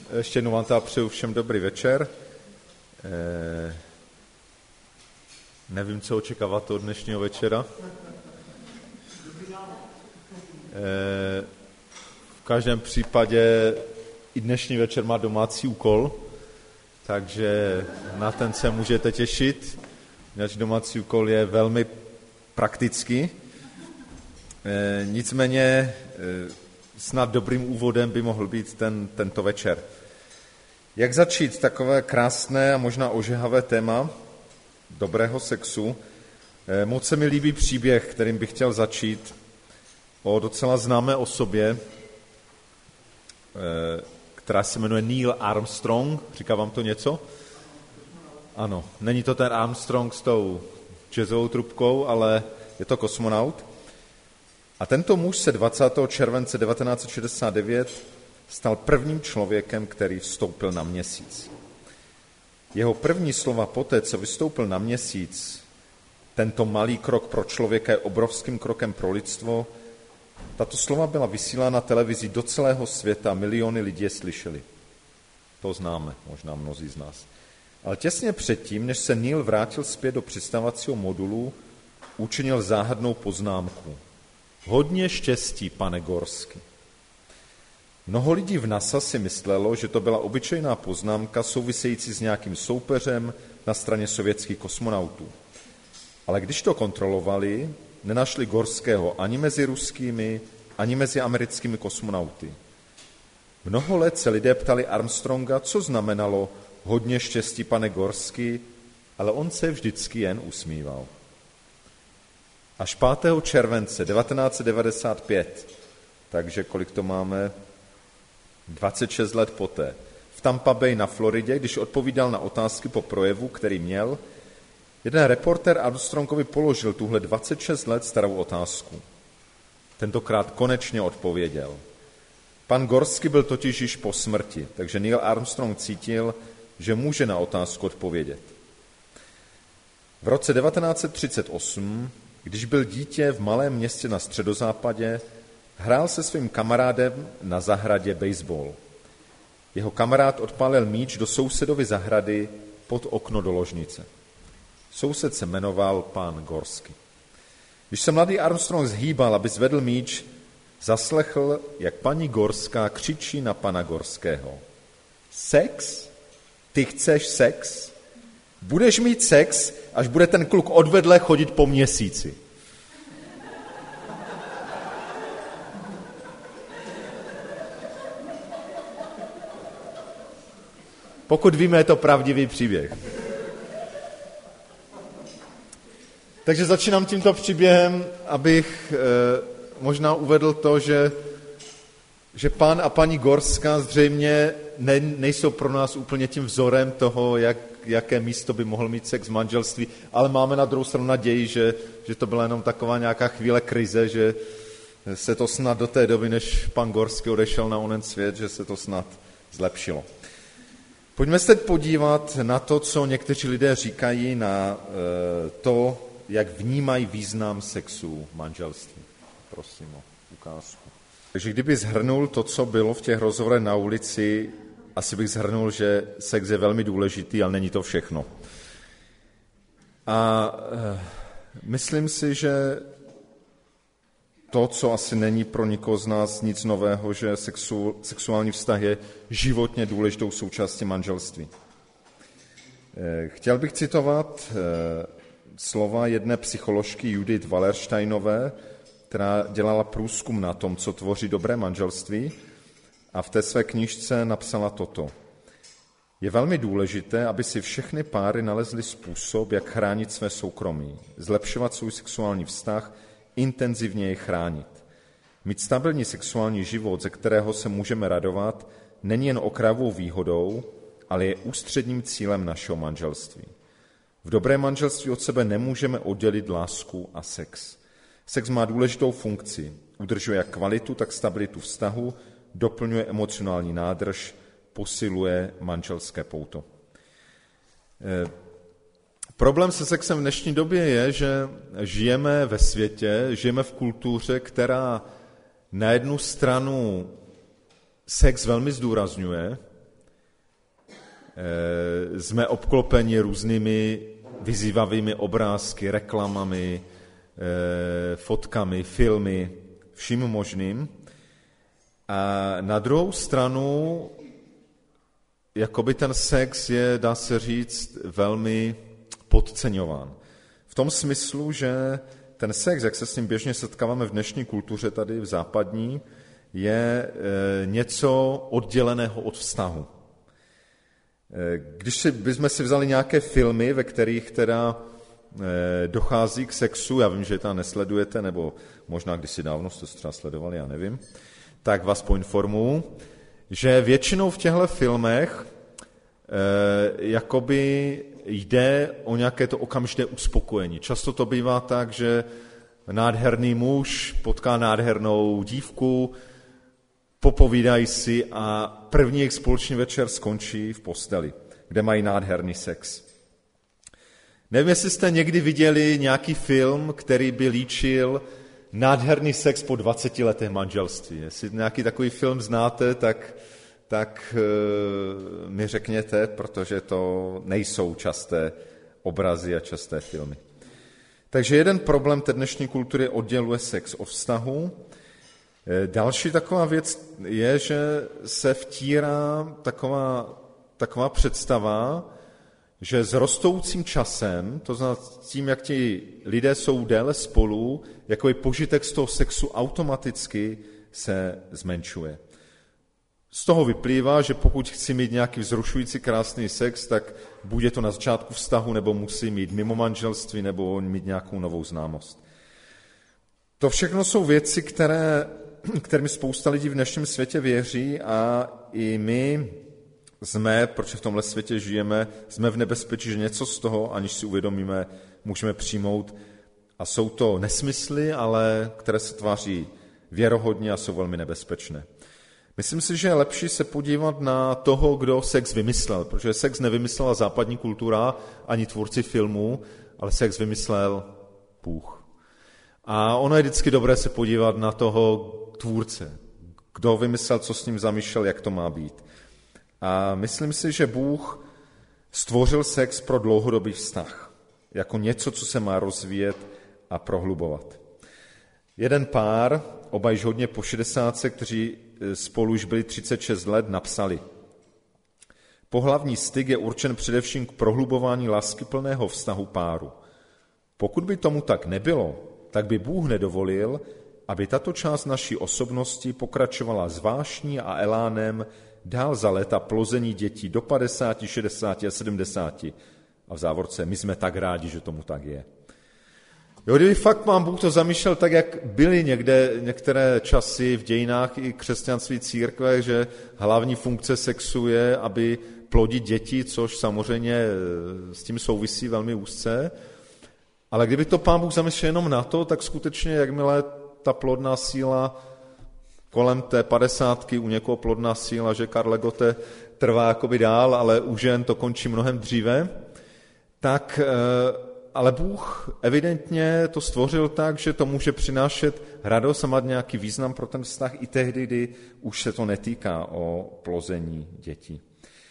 Ještě jednou vám teda přeju všem dobrý večer. Nevím, co očekávat od dnešního večera. V každém případě i dnešní večer má domácí úkol, takže na ten se můžete těšit. Náš domácí úkol je velmi praktický. Nicméně snad dobrým úvodem by mohl být tento večer. Jak začít takové krásné a možná ožehavé téma dobrého sexu? Moc se mi líbí příběh, kterým bych chtěl začít, o docela známé osobě, která se jmenuje Neil Armstrong. Říká vám to něco? Ano, není to ten Armstrong s tou jazzovou trubkou, ale je to kosmonaut. A tento muž se 20. července 1969 stal prvním člověkem, který vstoupil na Měsíc. Jeho první slova poté, co vystoupil na Měsíc, tento malý krok pro člověka je obrovským krokem pro lidstvo, tato slova byla vysílána televizi do celého světa, miliony lidí je slyšeli. To známe, možná mnozí z nás. Ale těsně předtím, než se Neil vrátil zpět do přistávacího modulu, učinil záhadnou poznámku. Hodně štěstí, pane Gorski. Mnoho lidí v NASA si myslelo, že to byla obyčejná poznámka související s nějakým soupeřem na straně sovětských kosmonautů. Ale když to kontrolovali, nenašli Gorského ani mezi ruskými, ani mezi americkými kosmonauty. Mnoho let se lidé ptali Armstronga, co znamenalo hodně štěstí, pane Gorski, ale on se vždycky jen usmíval. Až 5. července 1995, takže kolik to máme, 26 let poté, v Tampa Bay na Floridě, když odpovídal na otázky po projevu, který měl, jeden reportér Armstrongovi položil tuhle 26 let starou otázku. Tentokrát konečně odpověděl. Pan Gorski byl totiž již po smrti, takže Neil Armstrong cítil, že může na otázku odpovědět. V roce 1938, když byl dítě v malém městě na středozápadě, hrál se svým kamarádem na zahradě baseball. Jeho kamarád odpálil míč do sousedovy zahrady pod okno do ložnice. Soused se jmenoval pán Gorski. Když se mladý Armstrong zhýbal, aby zvedl míč, zaslechl, jak paní Gorská křičí na pana Gorského. Sex? Ty chceš sex? Budeš mít sex, až bude ten kluk odvedle chodit po Měsíci. Pokud víme, je to pravdivý příběh. Takže začínám tímto příběhem, abych možná uvedl to, že pán a paní Gorská zřejmě nejsou pro nás úplně tím vzorem toho, jaké místo by mohl mít sex v manželství, ale máme na druhou stranu naději, že to byla jenom taková nějaká chvíle krize, že se to snad do té doby, než pan Gorský odešel na onen svět, že se to snad zlepšilo. Pojďme se teď podívat na to, co někteří lidé říkají na to, jak vnímají význam sexu v manželství. Prosím o ukázku. Takže kdyby shrnul to, co bylo v těch rozhovorech na ulici, asi bych shrnul, že sex je velmi důležitý, ale není to všechno. A myslím si, že to, co asi není pro nikoho z nás nic nového, že sexuální vztah je životně důležitou součástí manželství. Chtěl bych citovat slova jedné psycholožky Judith Wallersteinové, která dělala průzkum na tom, co tvoří dobré manželství a v té své knížce napsala toto. Je velmi důležité, aby si všechny páry nalezly způsob, jak chránit své soukromí, zlepšovat svůj sexuální vztah, intenzivně je chránit. Mít stabilní sexuální život, ze kterého se můžeme radovat, není jen okrajovou výhodou, ale je ústředním cílem našeho manželství. V dobrém manželství od sebe nemůžeme oddělit lásku a sex. Sex má důležitou funkci, udržuje jak kvalitu, tak stabilitu vztahu, doplňuje emocionální nádrž, posiluje manželské pouto. Problém se sexem v dnešní době je, že žijeme ve světě, žijeme v kultuře, která na jednu stranu sex velmi zdůrazňuje Jsme obklopeni různými vyzývavými obrázky, reklamami, fotkami, filmy, vším možným. A na druhou stranu, jakoby ten sex je, dá se říct, velmi podceňován. V tom smyslu, že ten sex, jak se s ním běžně setkáváme v dnešní kultuře tady v západní, je něco odděleného od vztahu. Když bychom si vzali nějaké filmy, ve kterých teda dochází k sexu, já vím, že to nesledujete, nebo možná kdysi dávno jste třeba sledovali, já nevím, tak vás poinformuji, že většinou v těchto filmech jakoby jde o nějaké to okamžité uspokojení. Často to bývá tak, že nádherný muž potká nádhernou dívku, popovídají si a první jejich společný večer skončí v posteli, kde mají nádherný sex. Nevím, jestli jste někdy viděli nějaký film, který by líčil nádherný sex po 20 letech manželství. Jestli nějaký takový film znáte, tak mi řekněte, protože to nejsou časté obrazy a časté filmy. Takže jeden problém té dnešní kultury odděluje sex od vztahu. Další taková věc je, že se vtírá taková představa, že s rostoucím časem, to znamená tím, jak ti lidé jsou déle spolu, jako požitek z toho sexu automaticky se zmenšuje. Z toho vyplývá, že pokud chci mít nějaký vzrušující krásný sex, tak buď je to na začátku vztahu, nebo musí mít mimo manželství, nebo mít nějakou novou známost. To všechno jsou věci, kterými spousta lidí v dnešním světě věří a i my jsme, protože v tomhle světě žijeme, jsme v nebezpečí, že něco z toho, aniž si uvědomíme, můžeme přijmout. A jsou to nesmysly, ale které se tváří věrohodně a jsou velmi nebezpečné. Myslím si, že je lepší se podívat na toho, kdo sex vymyslel, protože sex nevymyslela západní kultura ani tvůrci filmů, ale sex vymyslel Bůh. A ono je vždycky dobré se podívat na toho tvůrce, kdo vymyslel, co s ním zamýšlel, jak to má být. A myslím si, že Bůh stvořil sex pro dlouhodobý vztah, jako něco, co se má rozvíjet a prohlubovat. Jeden pár, oba již hodně po 60, kteří spolu už byli 36 let, napsali: Pohlavní styk je určen především k prohlubování láskyplného vztahu páru. Pokud by tomu tak nebylo, tak by Bůh nedovolil, aby tato část naší osobnosti pokračovala s vášní a elánem dál za léta plození dětí do 50, 60 a 70. A v závorce, my jsme tak rádi, že tomu tak je. Jo, kdyby fakt Pán Bůh to zamýšlel tak, jak byly některé časy v dějinách i křesťanství církve, že hlavní funkce sexu je, aby plodit děti, což samozřejmě s tím souvisí velmi úzce, ale kdyby to Pán Bůh zamýšlel jenom na to, tak skutečně, jakmile ta plodná síla kolem té 50, u někoho plodná síla, že Karl Legote trvá jakoby dál, ale u žen to končí mnohem dříve, tak ale Bůh evidentně to stvořil tak, že to může přinášet radost a mít nějaký význam pro ten vztah i tehdy, kdy už se to netýká o plození dětí.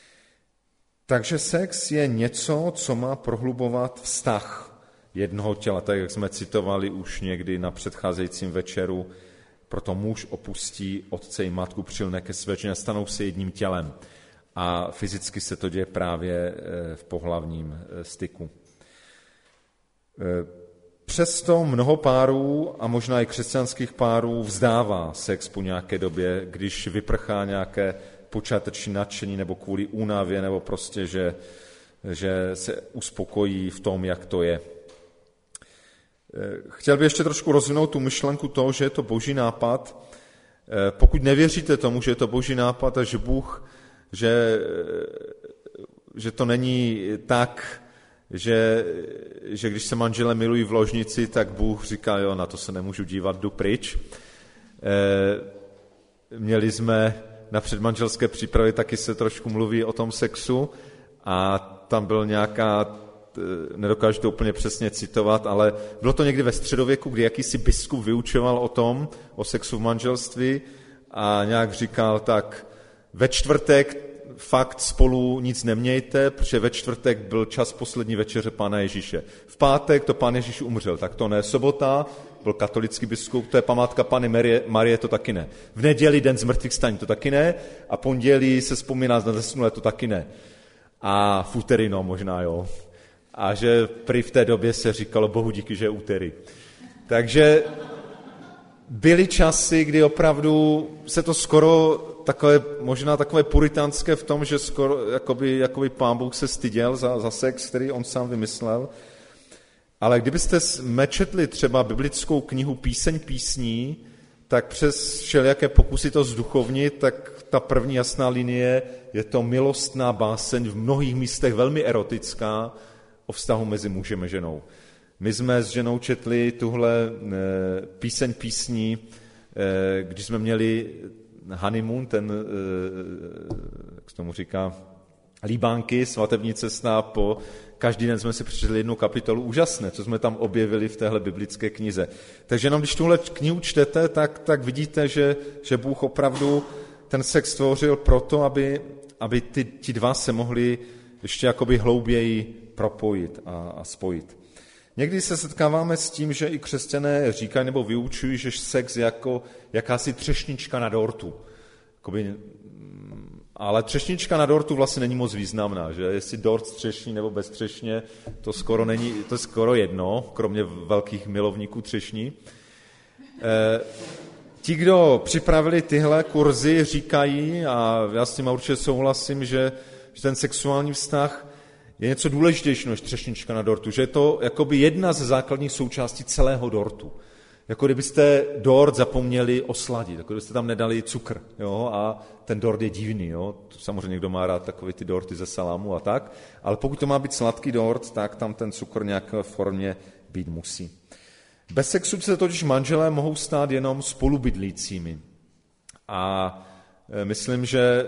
Takže sex je něco, co má prohlubovat vztah jednoho těla, tak jak jsme citovali už někdy na předcházejícím večeru, proto muž opustí otce i matku, přilne ke své ženě, stanou se jedním tělem. A fyzicky se to děje právě v pohlavním styku. Přesto mnoho párů a možná i křesťanských párů vzdává sex po nějaké době, když vyprchá nějaké počáteční nadšení nebo kvůli únavě, nebo prostě, že se uspokojí v tom, jak to je. Chtěl bych ještě trošku rozvinout tu myšlenku toho, že je to boží nápad. Pokud nevěříte tomu, že je to boží nápad a že Bůh, že to není tak, že když se manželé milují v ložnici, tak Bůh říká, jo, na to se nemůžu dívat, jdu pryč. Měli jsme na předmanželské přípravě, taky se trošku mluví o tom sexu a tam byl nějaká, nedokážu to úplně přesně citovat, ale bylo to někdy ve středověku, kdy jakýsi biskup vyučoval o sexu v manželství a nějak říkal, tak ve čtvrtek fakt spolu nic nemějte, protože ve čtvrtek byl čas poslední večeře Pána Ježíše. V pátek to Pán Ježíš umřel, tak to ne. Sobota byl katolický biskup, to je památka Panny Marie, to taky ne. V neděli den zmrtvých staní, to taky ne. A pondělí se vzpomíná na zesnulé, to taky ne. A v úterý, no možná jo. A že prý v té době se říkalo Bohu díky, že je úterý. Takže byly časy, kdy opravdu se to skoro možná takové puritánské v tom, že skoro jakoby Pán Bůh se styděl za sex, který on sám vymyslel. Ale kdybyste četli třeba biblickou knihu Píseň písní, tak přes všelijaké pokusy to zduchovnit, tak ta první jasná linie je to milostná báseň v mnohých místech velmi erotická o vztahu mezi mužem a ženou. My jsme s ženou četli tuhle Píseň písní, když jsme měli honeymoon, jak se tomu říká, líbánky, svatební cesta, každý den jsme si přečetli jednu kapitolu, úžasné, co jsme tam objevili v téhle biblické knize. Takže jenom když tuhle knihu čtete, tak vidíte, že Bůh opravdu ten sex stvořil proto, aby ti dva se mohli ještě jakoby hlouběji propojit a spojit. Někdy se setkáváme s tím, že i křesťané říkají nebo vyučují, že sex je jako jakási třešnička na dortu. Ale třešnička na dortu vlastně není moc významná, že jestli dort třešní nebo bez třešně, to je skoro jedno, kromě velkých milovníků třešní. Ti, kdo připravili tyhle kurzy, říkají, a já s tím určitě souhlasím, že ten sexuální vztah je něco důležitějšího než třešnička na dortu, že je to jakoby jedna ze základních součástí celého dortu. Jako kdybyste dort zapomněli osladit, jako kdybyste tam nedali cukr, jo, a ten dort je divný, jo. Samozřejmě někdo má rád takové ty dorty ze salámu a tak, ale pokud to má být sladký dort, tak tam ten cukr nějaké formě být musí. Bez sexu se totiž manželé mohou stát jenom spolubydlícími. A myslím, že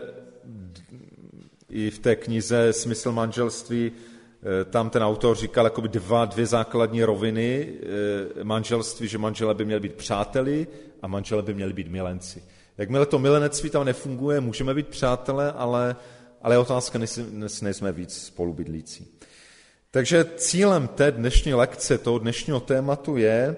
i v té knize Smysl manželství tam ten autor říkal jakoby dvě základní roviny manželství, že manželé by měli být přáteli a manželé by měli být milenci. Jakmile to milenectví tam nefunguje, můžeme být přátelé, ale je otázka, nejsme víc spolubydlící. Takže cílem té dnešní lekce, toho dnešního tématu je,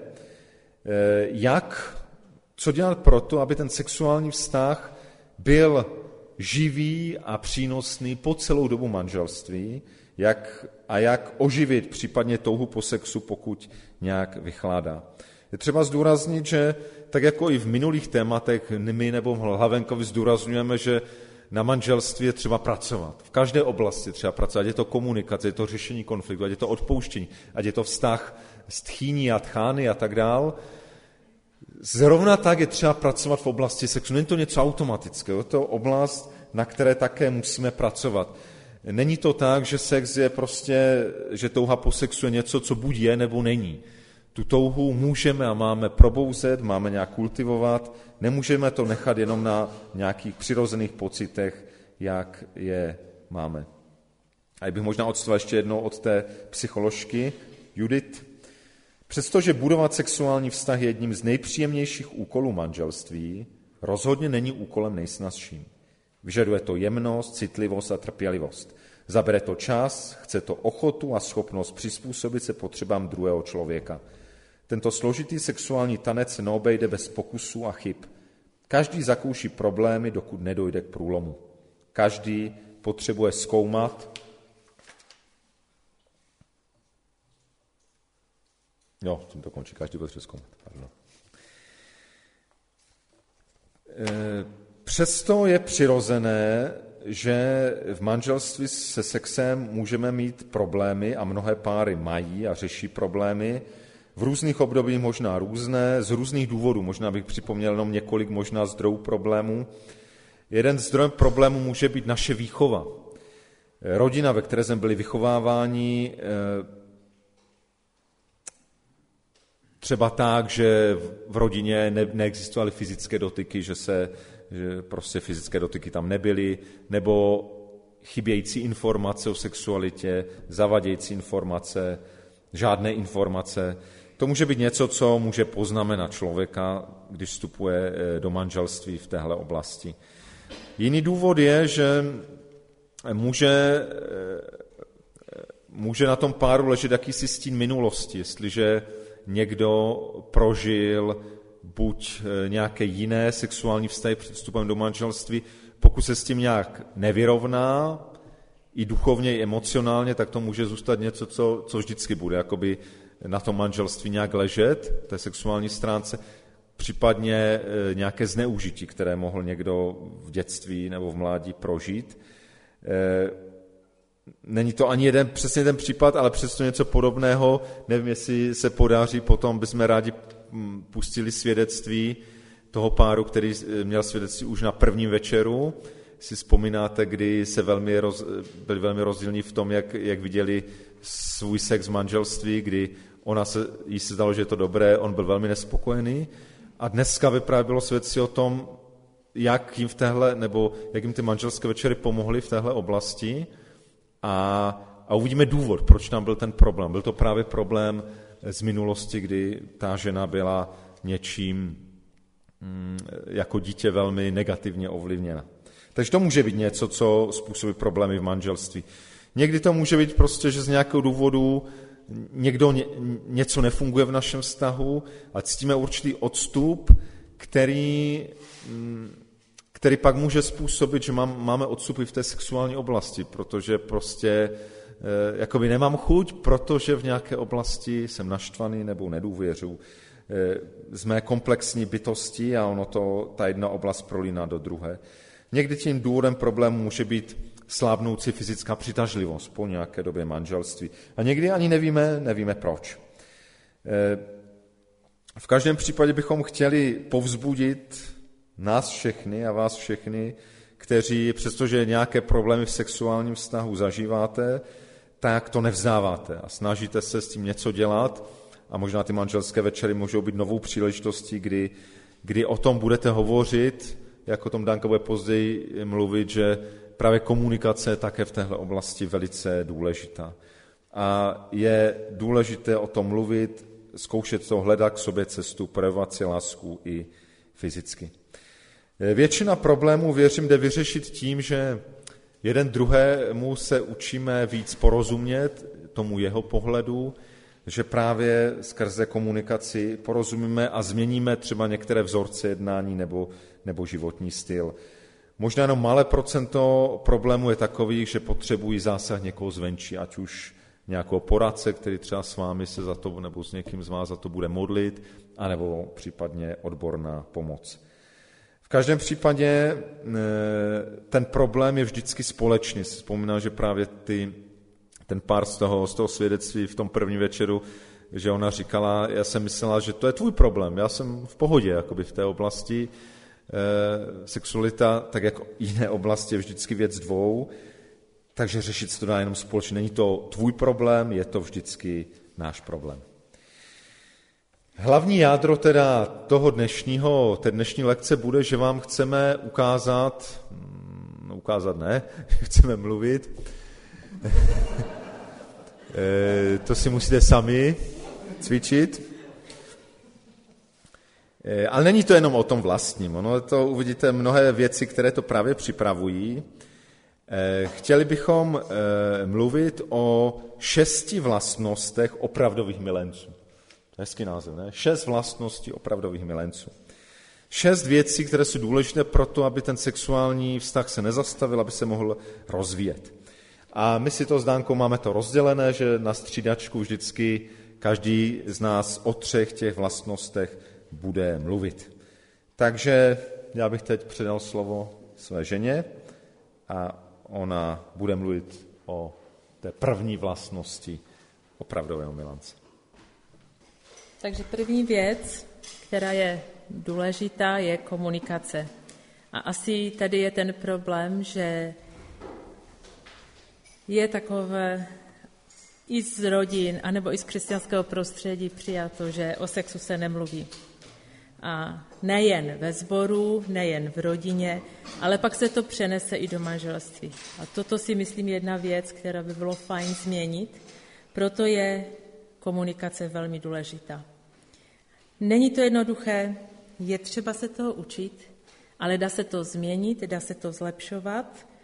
co dělat proto, aby ten sexuální vztah byl živý a přínosný po celou dobu manželství, jak oživit případně touhu po sexu, pokud nějak vychládá. Je třeba zdůraznit, že tak jako i v minulých tématech my nebo Hlavenkovi zdůrazňujeme, že na manželství je třeba pracovat. V každé oblasti třeba pracovat, ať je to komunikace, ať je to řešení konfliktu, ať je to odpouštění, ať je to vztah s tchýní a tchány a tak dál. Zrovna tak je třeba pracovat v oblasti sexu. Není to něco automatického, je to oblast, na které také musíme pracovat. Není to tak, že sex je prostě, že touha po sexu je něco, co buď je, nebo není. Tu touhu můžeme a máme probouzet, máme nějak kultivovat, nemůžeme to nechat jenom na nějakých přirozených pocitech, jak je máme. A bych možná odstval ještě jednou od té psycholožky Judith. Přestože budovat sexuální vztah je jedním z nejpříjemnějších úkolů manželství, rozhodně není úkolem nejsnazším. Vyžaduje to jemnost, citlivost a trpělivost. Zabere to čas, chce to ochotu a schopnost přizpůsobit se potřebám druhého člověka. Tento složitý sexuální tanec se neobejde bez pokusů a chyb. Každý zakouší problémy, dokud nedojde k průlomu. Každý potřebuje zkoumat. Tím to končí, každý potřebuje zkoumat. Pardon. Přesto je přirozené, že v manželství se sexem můžeme mít problémy a mnohé páry mají a řeší problémy. V různých obdobích možná různé, z různých důvodů, možná bych připomněl jenom několik možná zdrojů problémů. Jeden zdroj problémů může být naše výchova. Rodina, ve které jsme byli vychováváni, třeba tak, že v rodině neexistovaly fyzické dotyky, že prostě fyzické dotyky tam nebyly, nebo chybějící informace o sexualitě, zavadějící informace, žádné informace. To může být něco, co může poznamenat člověka, když vstupuje do manželství v téhle oblasti. Jiný důvod je, že může na tom páru ležet jakýsi stín minulosti, jestliže někdo prožil buď nějaké jiné sexuální vztahy před vstupem do manželství, pokud se s tím nějak nevyrovná, i duchovně, i emocionálně, tak to může zůstat něco, co vždycky bude jakoby na tom manželství nějak ležet, té sexuální stránce, případně nějaké zneužití, které mohl někdo v dětství nebo v mládí prožít. Není to ani přesně ten případ, ale přesto něco podobného. Nevím, jestli se podaří, potom bychom rádi pustili svědectví toho páru, který měl svědectví už na prvním večeru. Si vzpomínáte, kdy se byli velmi rozdílní v tom, jak viděli svůj sex v manželství, kdy jí se zdalo, že je to dobré, on byl velmi nespokojený. A dneska vyprávělo svědectví o tom, jak jim ty manželské večery pomohly v téhle oblasti. A uvidíme důvod, proč tam byl ten problém. Byl to právě problém z minulosti, kdy ta žena byla něčím jako dítě velmi negativně ovlivněna. Takže to může být něco, co způsobí problémy v manželství. Někdy to může být prostě, že z nějakého důvodu něco nefunguje v našem vztahu a cítíme určitý odstup, který pak může způsobit, že máme odstupy v té sexuální oblasti, protože prostě jakoby nemám chuť, protože v nějaké oblasti jsem naštvaný nebo nedůvěřu. Jsme komplexní bytosti a ta jedna oblast prolíná do druhé. Někdy tím důvodem problému může být slábnoucí fyzická přitažlivost po nějaké době manželství. A někdy ani nevíme proč. V každém případě bychom chtěli povzbudit nás všechny a vás všechny, kteří, přestože nějaké problémy v sexuálním vztahu zažíváte, tak to nevzdáváte a snažíte se s tím něco dělat a možná ty manželské večery můžou být novou příležitostí, kdy o tom budete hovořit, jak o tom Danka bude později mluvit, že právě komunikace je také v téhle oblasti velice důležitá. A je důležité o tom mluvit, zkoušet to, hledat k sobě cestu, projevovat si lásku i fyzicky. Většina problémů, věřím, jde vyřešit tím, že jeden druhému se učíme víc porozumět, tomu jeho pohledu, že právě skrze komunikaci porozumíme a změníme třeba některé vzorce jednání nebo životní styl. Možná jenom malé procento problémů je takových, že potřebují zásah někoho zvenčí, ať už nějakého poradce, který třeba s vámi se za to, nebo s někým z vás za to bude modlit, anebo případně odborná pomoc. V každém případě ten problém je vždycky společný. Vzpomínám, že právě ten pár z toho svědectví v tom prvním večeru, že ona říkala, já jsem myslela, že to je tvůj problém, já jsem v pohodě jakoby v té oblasti. Sexualita, tak jako jiné oblasti, je vždycky věc dvou, takže řešit se to dá jenom společně. Není to tvůj problém, je to vždycky náš problém. Hlavní jádro teda té dnešní lekce bude, že vám chceme ukázat ne, chceme mluvit. To si musíte sami cvičit. Ale není to jenom o tom vlastním. Ono to uvidíte mnohé věci, které to právě připravují. Chtěli bychom mluvit o 6 vlastnostech opravdových milenců. Hezký název, ne? 6 vlastností opravdových milenců. 6 věcí, které jsou důležité pro to, aby ten sexuální vztah se nezastavil, aby se mohl rozvíjet. A my si to s Dánkou máme to rozdělené, že na střídačku vždycky každý z nás o 3 těch vlastnostech bude mluvit. Takže já bych teď předal slovo své ženě a ona bude mluvit o té první vlastnosti opravdového milence. Takže první věc, která je důležitá, je komunikace. A asi tady je ten problém, že je takové i z rodin, anebo i z křesťanského prostředí přijato, že o sexu se nemluví. A nejen ve sboru, nejen v rodině, ale pak se to přenese i do manželství. A toto si myslím je jedna věc, která by bylo fajn změnit, proto je komunikace velmi důležitá. Není to jednoduché, je třeba se toho učit, ale dá se to změnit, dá se to zlepšovat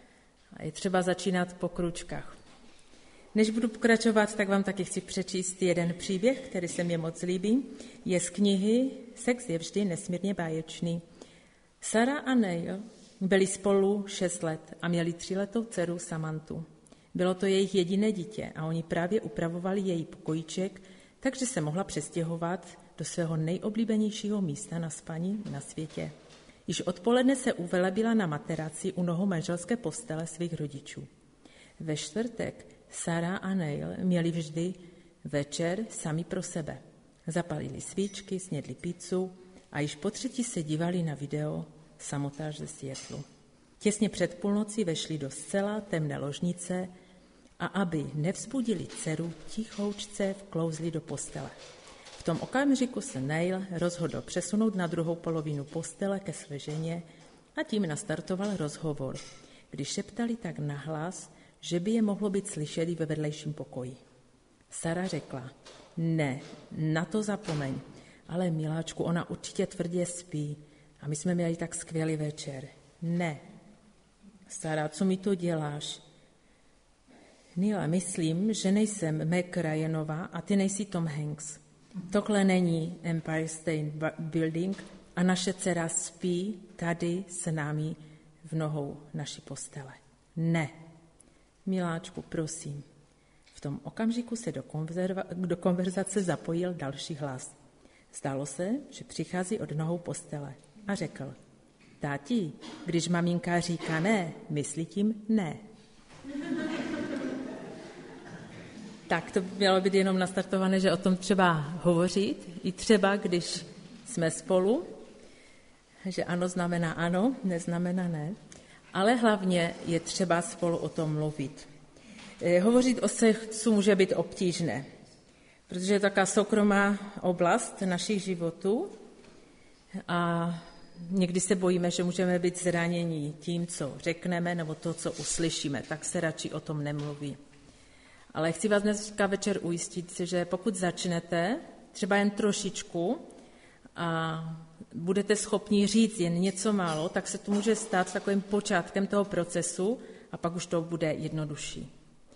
A je třeba začínat po kručkách. Než budu pokračovat, tak vám taky chci přečíst jeden příběh, který se mi moc líbí. Je z knihy Sex je vždy nesmírně báječný. Sarah a Neil byli spolu 6 let a měli 3letou dceru Samantu. Bylo to jejich jediné dítě a oni právě upravovali její pokojíček, takže se mohla přestěhovat do svého nejoblíbenějšího místa na spaní na světě. Již odpoledne se uvelebila na materaci u nohou manželské postele svých rodičů. Ve čtvrtek Sarah a Neil měli vždy večer sami pro sebe. Zapalili svíčky, snědli pizzu a již po třetí se dívali na video Samotáž ze Seattlu. Těsně před půlnocí vešli do zcela temné ložnice a aby nevzbudili dceru, tichoučce vklouzli do postele. V tom okamžiku se Neil rozhodl přesunout na druhou polovinu postele ke své ženě a tím nastartoval rozhovor, když šeptali tak nahlas, že by je mohlo být slyšet i ve vedlejším pokoji. Sarah řekla, ne, na to zapomeň, ale miláčku, ona určitě tvrdě spí a my jsme měli tak skvělý večer. Ne. Sarah, co mi to děláš? Neil, myslím, že nejsem Meg Ryanová a ty nejsi Tom Hanks. Tohle není Empire State Building a naše dcera spí tady s námi v nohou naší postele. Ne. Miláčku, prosím. V tom okamžiku se do konverzace zapojil další hlas. Zdálo se, že přichází od nohou postele a řekl, táti, když maminka říká ne, myslí tím ne. Tak to mělo být jenom nastartované, že o tom třeba hovořit, i třeba, když jsme spolu, že ano znamená ano, neznamená ne, ale hlavně je třeba spolu o tom mluvit. Hovořit o sexu může být obtížné, protože je to taková soukromá oblast našich životů a někdy se bojíme, že můžeme být zraněni tím, co řekneme, nebo to, co uslyšíme, tak se radši o tom nemluví. Ale chci vás dneska večer ujistit, že pokud začnete, třeba jen trošičku, a budete schopni říct jen něco málo, tak se to může stát takovým počátkem toho procesu a pak už to bude jednodušší.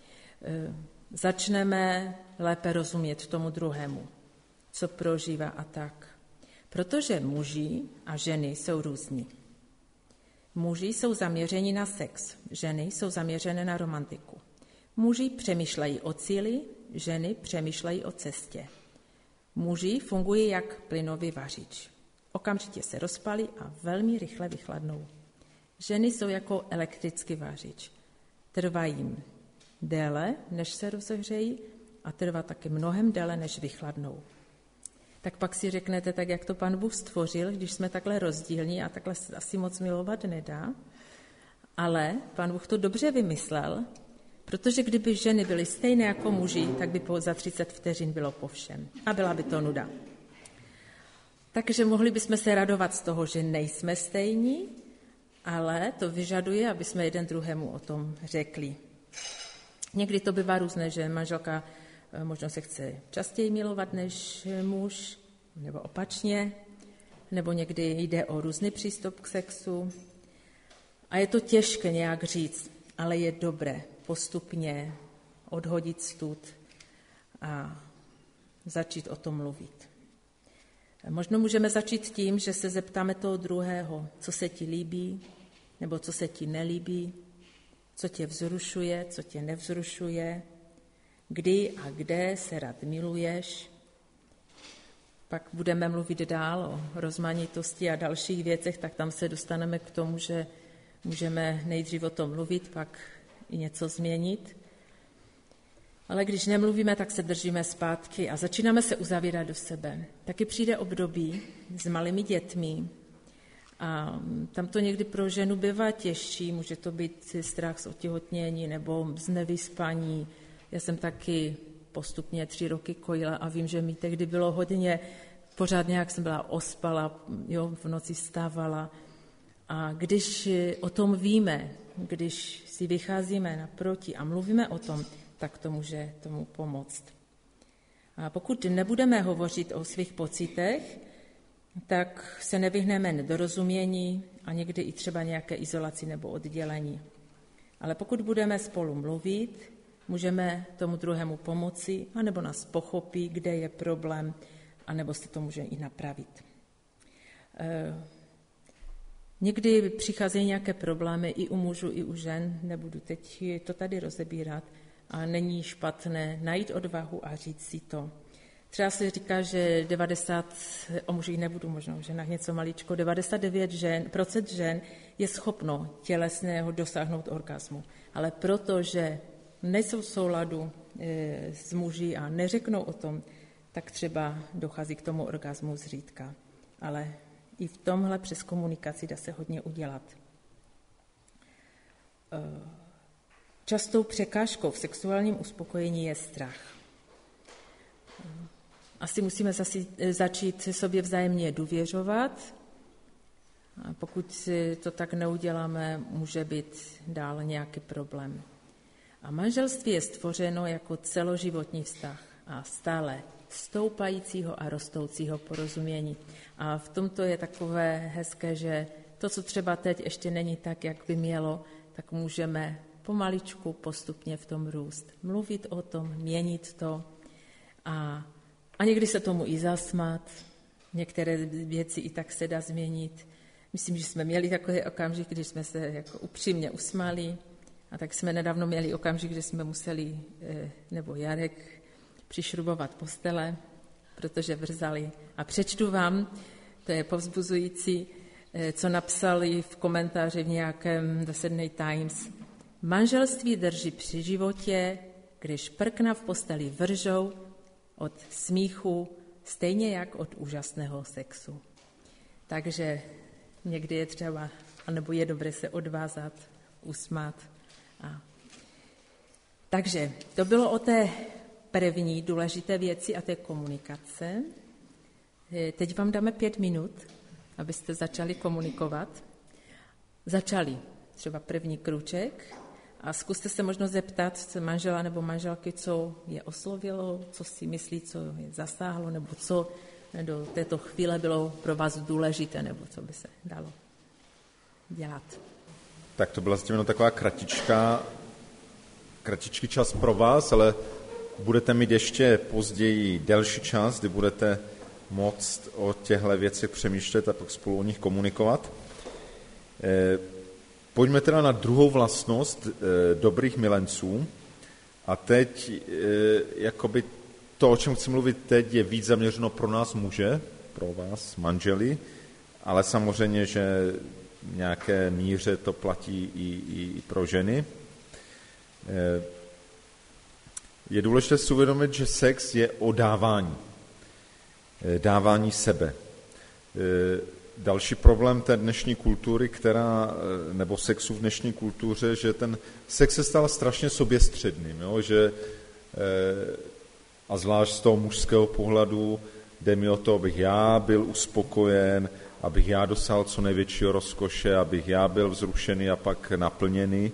Začneme lépe rozumět tomu druhému, co prožívá a tak. Protože muži a ženy jsou různí. Muži jsou zaměřeni na sex, ženy jsou zaměřené na romantiku. Muži přemýšlejí o cíli, ženy přemýšlejí o cestě. Muži fungují jak plynový vařič. Okamžitě se rozpalí a velmi rychle vychladnou. Ženy jsou jako elektrický vařič. Trvá jim déle, než se rozehřejí a trvá také mnohem déle, než vychladnou. Tak pak si řeknete, tak jak to Pán Bůh stvořil, když jsme takhle rozdílní a takhle se asi moc milovat nedá. Ale Pán Bůh to dobře vymyslel, protože kdyby ženy byly stejné jako muži, tak by za 30 vteřin bylo po všem. A byla by to nuda. Takže mohli bychom se radovat z toho, že nejsme stejní, ale to vyžaduje, aby jsme jeden druhému o tom řekli. Někdy to bývá různé, že manželka možná se chce častěji milovat než muž, nebo opačně, nebo někdy jde o různý přístup k sexu. A je to těžké nějak říct, ale je dobré postupně odhodit stud a začít o tom mluvit. Možná můžeme začít tím, že se zeptáme toho druhého, co se ti líbí, nebo co se ti nelíbí, co tě vzrušuje, co tě nevzrušuje, kdy a kde se rád miluješ. Pak budeme mluvit dál o rozmanitosti a dalších věcech, tak tam se dostaneme k tomu, že můžeme nejdřív o tom mluvit, pak i něco změnit. Ale když nemluvíme, tak se držíme zpátky a začínáme se uzavírat do sebe. Taky přijde období s malými dětmi a tam to někdy pro ženu bývá těžší, může to být strach z otěhotnění nebo z nevyspaní. Já jsem taky postupně 3 roky kojila a vím, že mi tehdy bylo hodně, pořád nějak jsem byla ospala, v noci vstávala. A když o tom víme, když si vycházíme naproti a mluvíme o tom, tak to může tomu pomoct. A pokud nebudeme hovořit o svých pocitech, tak se nevyhneme nedorozumění a někdy i třeba nějaké izolaci nebo oddělení. Ale pokud budeme spolu mluvit, můžeme tomu druhému pomoci, anebo nás pochopí, kde je problém, anebo se to může i napravit. Někdy přicházejí nějaké problémy i u mužů, i u žen, nebudu teď to tady rozebírat, a není špatné najít odvahu a říct si to. Třeba se říká, že o mužích nebudu možná, že na něco maličko, 99% žen je schopno tělesného dosáhnout orgasmu. Ale protože nejsou v souladu s muži a neřeknou o tom, tak třeba dochází k tomu orgasmu zřídka. Ale i v tomhle přes komunikaci dá se hodně udělat. Častou překážkou v sexuálním uspokojení je strach. Asi musíme začít sobě vzájemně důvěřovat. A pokud to tak neuděláme, může být dál nějaký problém. A manželství je stvořeno jako celoživotní vztah a stále stoupajícího a rostoucího porozumění. A v tomto je takové hezké, že to, co třeba teď ještě není tak, jak by mělo, tak můžeme pomaličku postupně v tom růst. Mluvit o tom, měnit to a někdy se tomu i zasmát. Některé věci i tak se dá změnit. Myslím, že jsme měli takový okamžik, když jsme se jako upřímně usmáli. A tak jsme nedávno měli okamžik, že jsme museli, nebo Jarek, přišrubovat postele, protože vrzali. A přečtu vám, to je povzbuzující, co napsali v komentáři v nějakém The Sydney Times. Manželství drží při životě, když prkna v posteli vržou od smíchu, stejně jak od úžasného sexu. Takže někdy je třeba, anebo je dobré se odvázat, usmát. Takže to bylo o té první důležité věci a té komunikace. Teď vám dáme 5 minut, abyste začali komunikovat. Začali třeba první krůček a zkuste se možno zeptat manžela nebo manželky, co je oslovilo, co si myslí, co je zasáhlo, nebo co do této chvíle bylo pro vás důležité, nebo co by se dalo dělat. Tak to byla zatím taková kratičký čas pro vás, ale budete mít ještě později delší čas, kdy budete moct o těchto věcech přemýšlet a pak spolu o nich komunikovat. Pojďme teda na druhou vlastnost dobrých milenců. A teď, jakoby to, o čem chci mluvit teď, je víc zaměřeno pro nás muže, pro vás manželi, ale samozřejmě, že v nějaké míře to platí i pro ženy. Je důležité si uvědomit, že sex je o dávání sebe. Další problém té dnešní kultury, nebo sexu v dnešní kultuře, že ten sex se stal strašně soběstředným, jo? Že, a zvlášť z toho mužského pohledu jde mi o to, abych já byl uspokojen, abych já dosáhl co největšího rozkoše, abych já byl vzrušený a pak naplněný.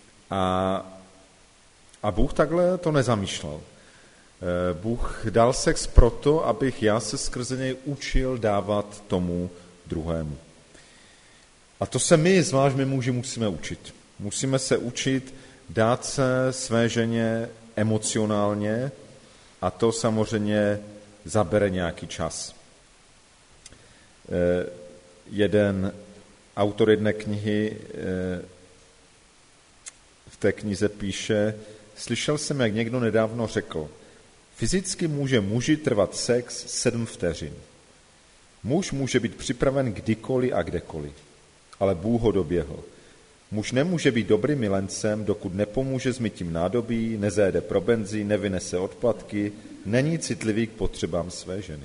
A Bůh takhle to nezamýšlel. Bůh dal sex proto, abych já se skrze něj učil dávat tomu druhému. A to se my, zvlášť my muži, musíme učit. Musíme se učit dát se své ženě emocionálně a to samozřejmě zabere nějaký čas. Jeden autor jedné knihy v té knize píše: slyšel jsem, jak někdo nedávno řekl, fyzicky může muži trvat sex 7 vteřin. Muž může být připraven kdykoliv a kdekoliv, ale Bůh ho doběhl. Muž nemůže být dobrým milencem, dokud nepomůže s mytím nádobí, nezajede pro benzín, nevynese odpadky, není citlivý k potřebám své ženy.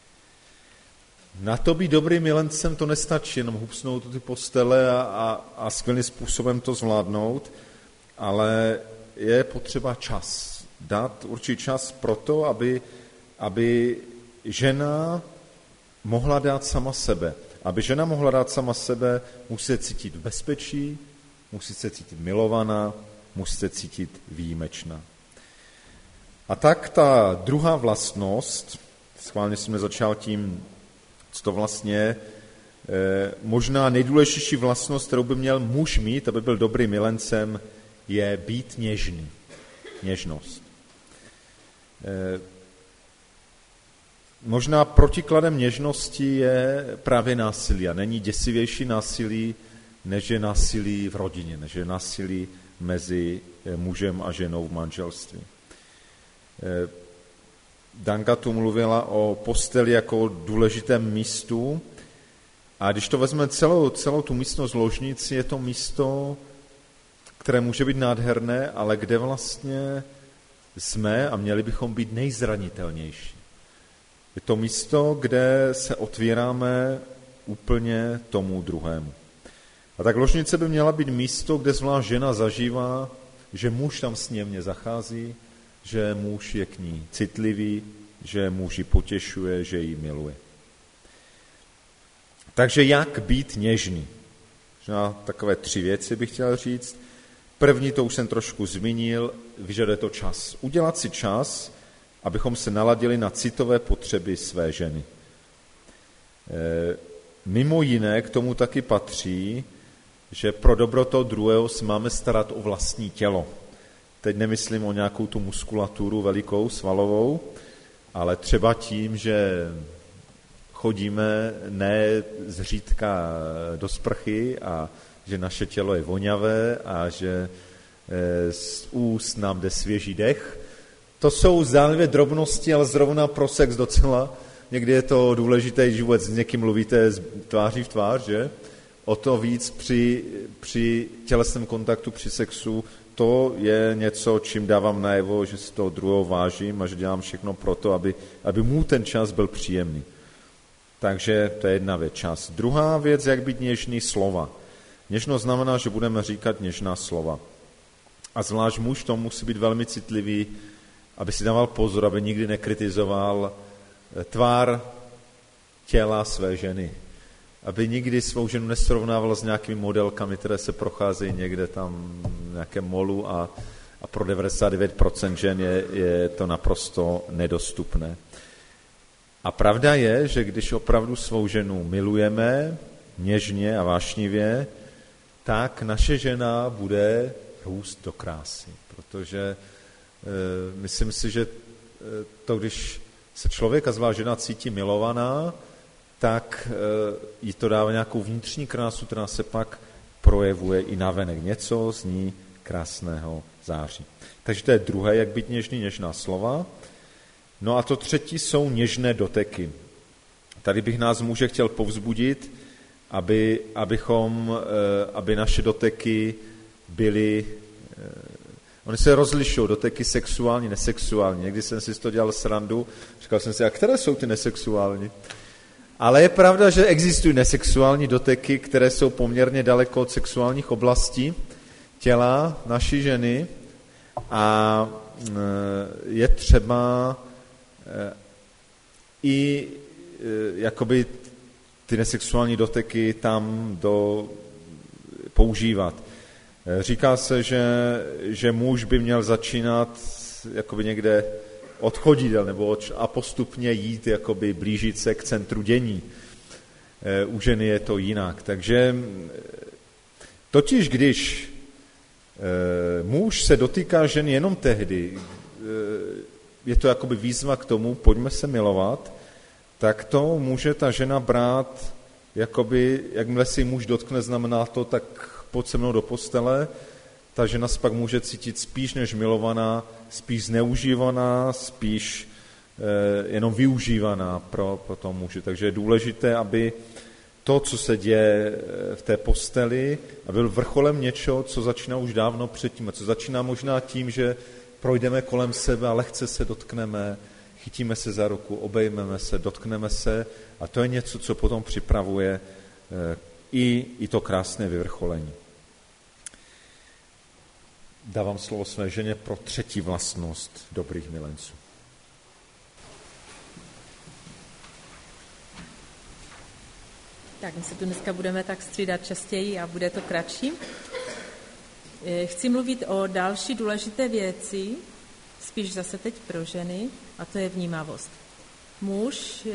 Na to být dobrým milencem to nestačí, jenom hupsnout ty postele a skvělým způsobem to zvládnout, ale je potřeba čas. Dát určitý čas pro to, aby žena mohla dát sama sebe. Aby žena mohla dát sama sebe, musí se cítit v bezpečí, musí se cítit milovaná, musí se cítit výjimečná. A tak ta druhá vlastnost, schválně jsme začal tím, co to vlastně je, možná nejdůležitější vlastnost, kterou by měl muž mít, aby byl dobrým milencem, je být něžný. Něžnost. Možná protikladem něžnosti je právě násilí a není děsivější násilí, než je násilí v rodině, než je násilí mezi mužem a ženou v manželství. Danka tu mluvila o posteli jako o důležitém místu a když to vezme celou tu místnost ložnici, je to místo, které může být nádherné, ale kde vlastně jsme a měli bychom být nejzranitelnější. Je to místo, kde se otvíráme úplně tomu druhému. A tak ložnice by měla být místo, kde zvlášť žena zažívá, že muž tam s němě zachází, že muž je k ní citlivý, že muž ji potěšuje, že ji miluje. Takže jak být něžný? Možná takové 3 věci bych chtěl říct. První, to už jsem trošku zmínil, vyžaduje to čas. Udělat si čas, abychom se naladili na citové potřeby své ženy. Mimo jiné k tomu taky patří, že pro dobro toho druhého se máme starat o vlastní tělo. Teď nemyslím o nějakou tu muskulaturu velikou, svalovou, ale třeba tím, že chodíme ne zřídka do sprchy a že naše tělo je voňavé a že z úst nám jde svěží dech. To jsou zdánlivě drobnosti, ale zrovna pro sex docela. Někdy je to důležité, když vůbec s někým mluvíte tváří v tvář, že? O to víc při tělesném kontaktu, při sexu, to je něco, čím dávám najevo, že si toho druhého vážím a že dělám všechno pro to, aby mu ten čas byl příjemný. Takže to je jedna věc, čas. Druhá věc, jak být něžný, slova. Něžnost znamená, že budeme říkat něžná slova. A zvlášť muž to musí být velmi citlivý, aby si dával pozor, aby nikdy nekritizoval tvar těla své ženy. Aby nikdy svou ženu nesrovnával s nějakými modelkami, které se procházejí někde tam v nějakém molu a pro 99% žen je to naprosto nedostupné. A pravda je, že když opravdu svou ženu milujeme něžně a vášnivě, tak naše žena bude růst do krásy. Protože myslím si, že to, když se člověk a zvlášť žena cítí milovaná, tak jí to dává nějakou vnitřní krásu, která se pak projevuje i navenek. Něco z ní krásného září. Takže to je druhé, jak být něžný, něžná slova. No a to třetí jsou něžné doteky. Tady bych nás muže chtěl povzbudit, aby naše doteky byly, oni se rozlišují, doteky sexuální, nesexuální. Někdy jsem si z toho dělal srandu, říkal jsem si, a které jsou ty nesexuální? Ale je pravda, že existují nesexuální doteky, které jsou poměrně daleko od sexuálních oblastí těla naší ženy a je třeba i jakoby ty nesexuální doteky tam používat. Říká se, že muž by měl začínat jakoby někde od chodidel a postupně jít, jakoby blížit se k centru dění. U ženy je to jinak. Takže totiž, když muž se dotýká ženy jenom tehdy, je to jakoby výzva k tomu, pojďme se milovat, tak to může ta žena brát, jakoby, jakmile si muž dotkne, znamená to, tak pojď se mnou do postele, ta žena se pak může cítit spíš než milovaná, spíš zneužívaná, spíš jenom využívaná pro toho muže. Takže je důležité, aby to, co se děje v té posteli, byl vrcholem něčeho, co začíná už dávno předtím. A co začíná možná tím, že projdeme kolem sebe a lehce se dotkneme, chytíme se za ruku, obejmeme se, dotkneme se a to je něco, co potom připravuje i to krásné vyvrcholení. Dávám slovo své ženě pro třetí vlastnost dobrých milenců. Tak my se tu dneska budeme tak střídat častěji a bude to kratší. Chci mluvit o další důležité věci, spíš zase teď pro ženy, a to je vnímavost. Muž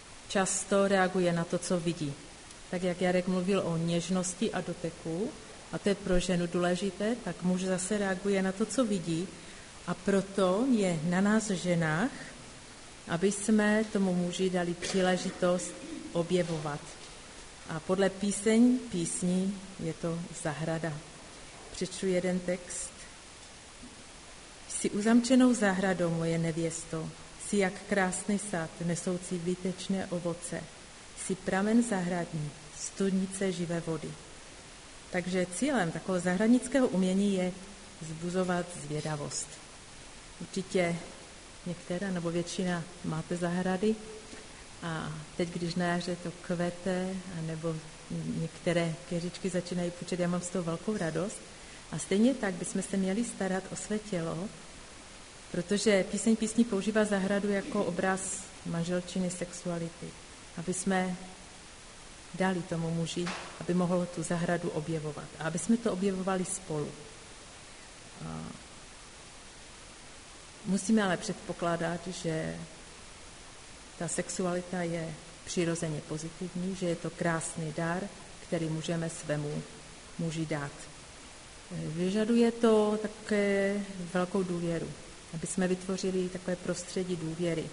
často reaguje na to, co vidí. Tak jak Jarek mluvil o něžnosti a doteku, a to je pro ženu důležité, tak muž zase reaguje na to, co vidí, a proto je na nás ženách, aby jsme tomu muži dali příležitost objevovat. A podle písní je to zahrada. Přečtu jeden text. Jsi uzamčenou zahradou, moje nevěsto, jsi jak krásný sad, nesoucí výtečné ovoce, jsi pramen zahradní, studnice živé vody. Takže cílem takového zahradnického umění je vzbuzovat zvědavost. Určitě některá nebo většina máte zahrady a teď, když na jaře to kvete, nebo některé keřičky začínají pučet, já mám z toho velkou radost. A stejně tak bychom se měli starat o své tělo, protože Píseň písní používá zahradu jako obraz manželčiny sexuality, aby jsme dali tomu muži, aby mohl tu zahradu objevovat a aby jsme to objevovali spolu. Musíme ale předpokládat, že ta sexualita je přirozeně pozitivní, že je to krásný dar, který můžeme svému muži dát. Vyžaduje to také velkou důvěru, aby jsme vytvořili takové prostředí důvěry.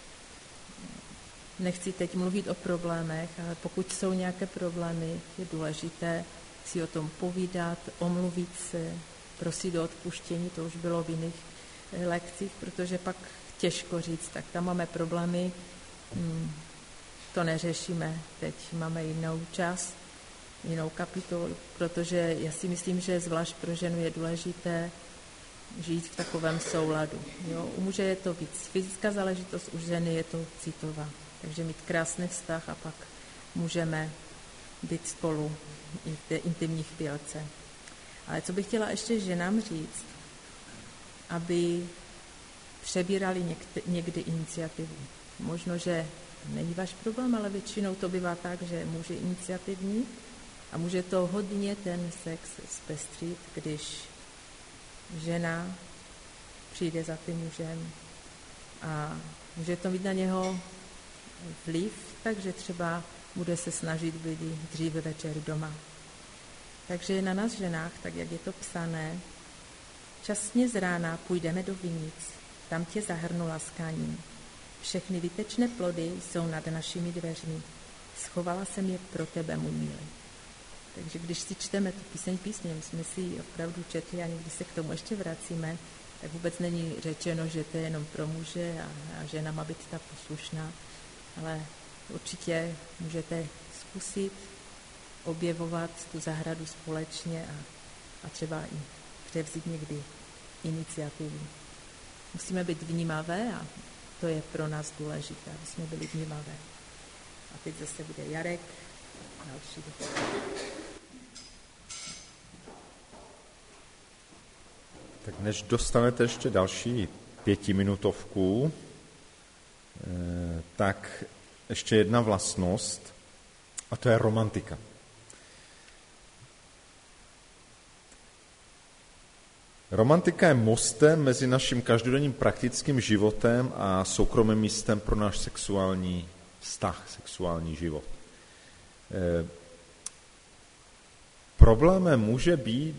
Nechci teď mluvit o problémech, ale pokud jsou nějaké problémy, je důležité si o tom povídat, omluvit se, prosit o odpuštění, to už bylo v jiných lekcích, protože pak těžko říct, tak tam máme problémy, to neřešíme, teď máme jinou část, jinou kapitolu, protože já si myslím, že zvlášť pro ženu je důležité žít v takovém souladu. Jo? U muže je to víc fyzická záležitost, u ženy je to citová. Takže mít krásný vztah a pak můžeme být spolu i v té intimní chvílce. Ale co bych chtěla ještě ženám říct, aby přebírali někdy iniciativu. Možno, že není váš problém, ale většinou to bývá tak, že muž je iniciativní a může to hodně ten sex zpestřit, když žena přijde za tím mužem a může to mít na něho vliv, takže třeba bude se snažit být dříve večer doma. Takže na nás ženách, tak jak je to psané, časně z rána půjdeme do vinic, tam tě zahrnu laskáním. Všechny výtečné plody jsou nad našimi dveřmi. Schovala jsem je pro tebe, můj milý. Takže když si čteme tu Píseň písně, my jsme si ji opravdu četli a někdy se k tomu ještě vracíme, tak vůbec není řečeno, že to je jenom pro muže a žena má být ta poslušná, ale určitě můžete zkusit objevovat tu zahradu společně a třeba i převzít někdy iniciativu. Musíme být vnímavé a to je pro nás důležité, aby jsme byli vnímavé. A teď zase bude Jarek a další. Tak než dostanete ještě další 5minutovku, tak ještě jedna vlastnost, a to je romantika. Romantika je mostem mezi naším každodenním praktickým životem a soukromým místem pro náš sexuální vztah, sexuální život. Problémem může být,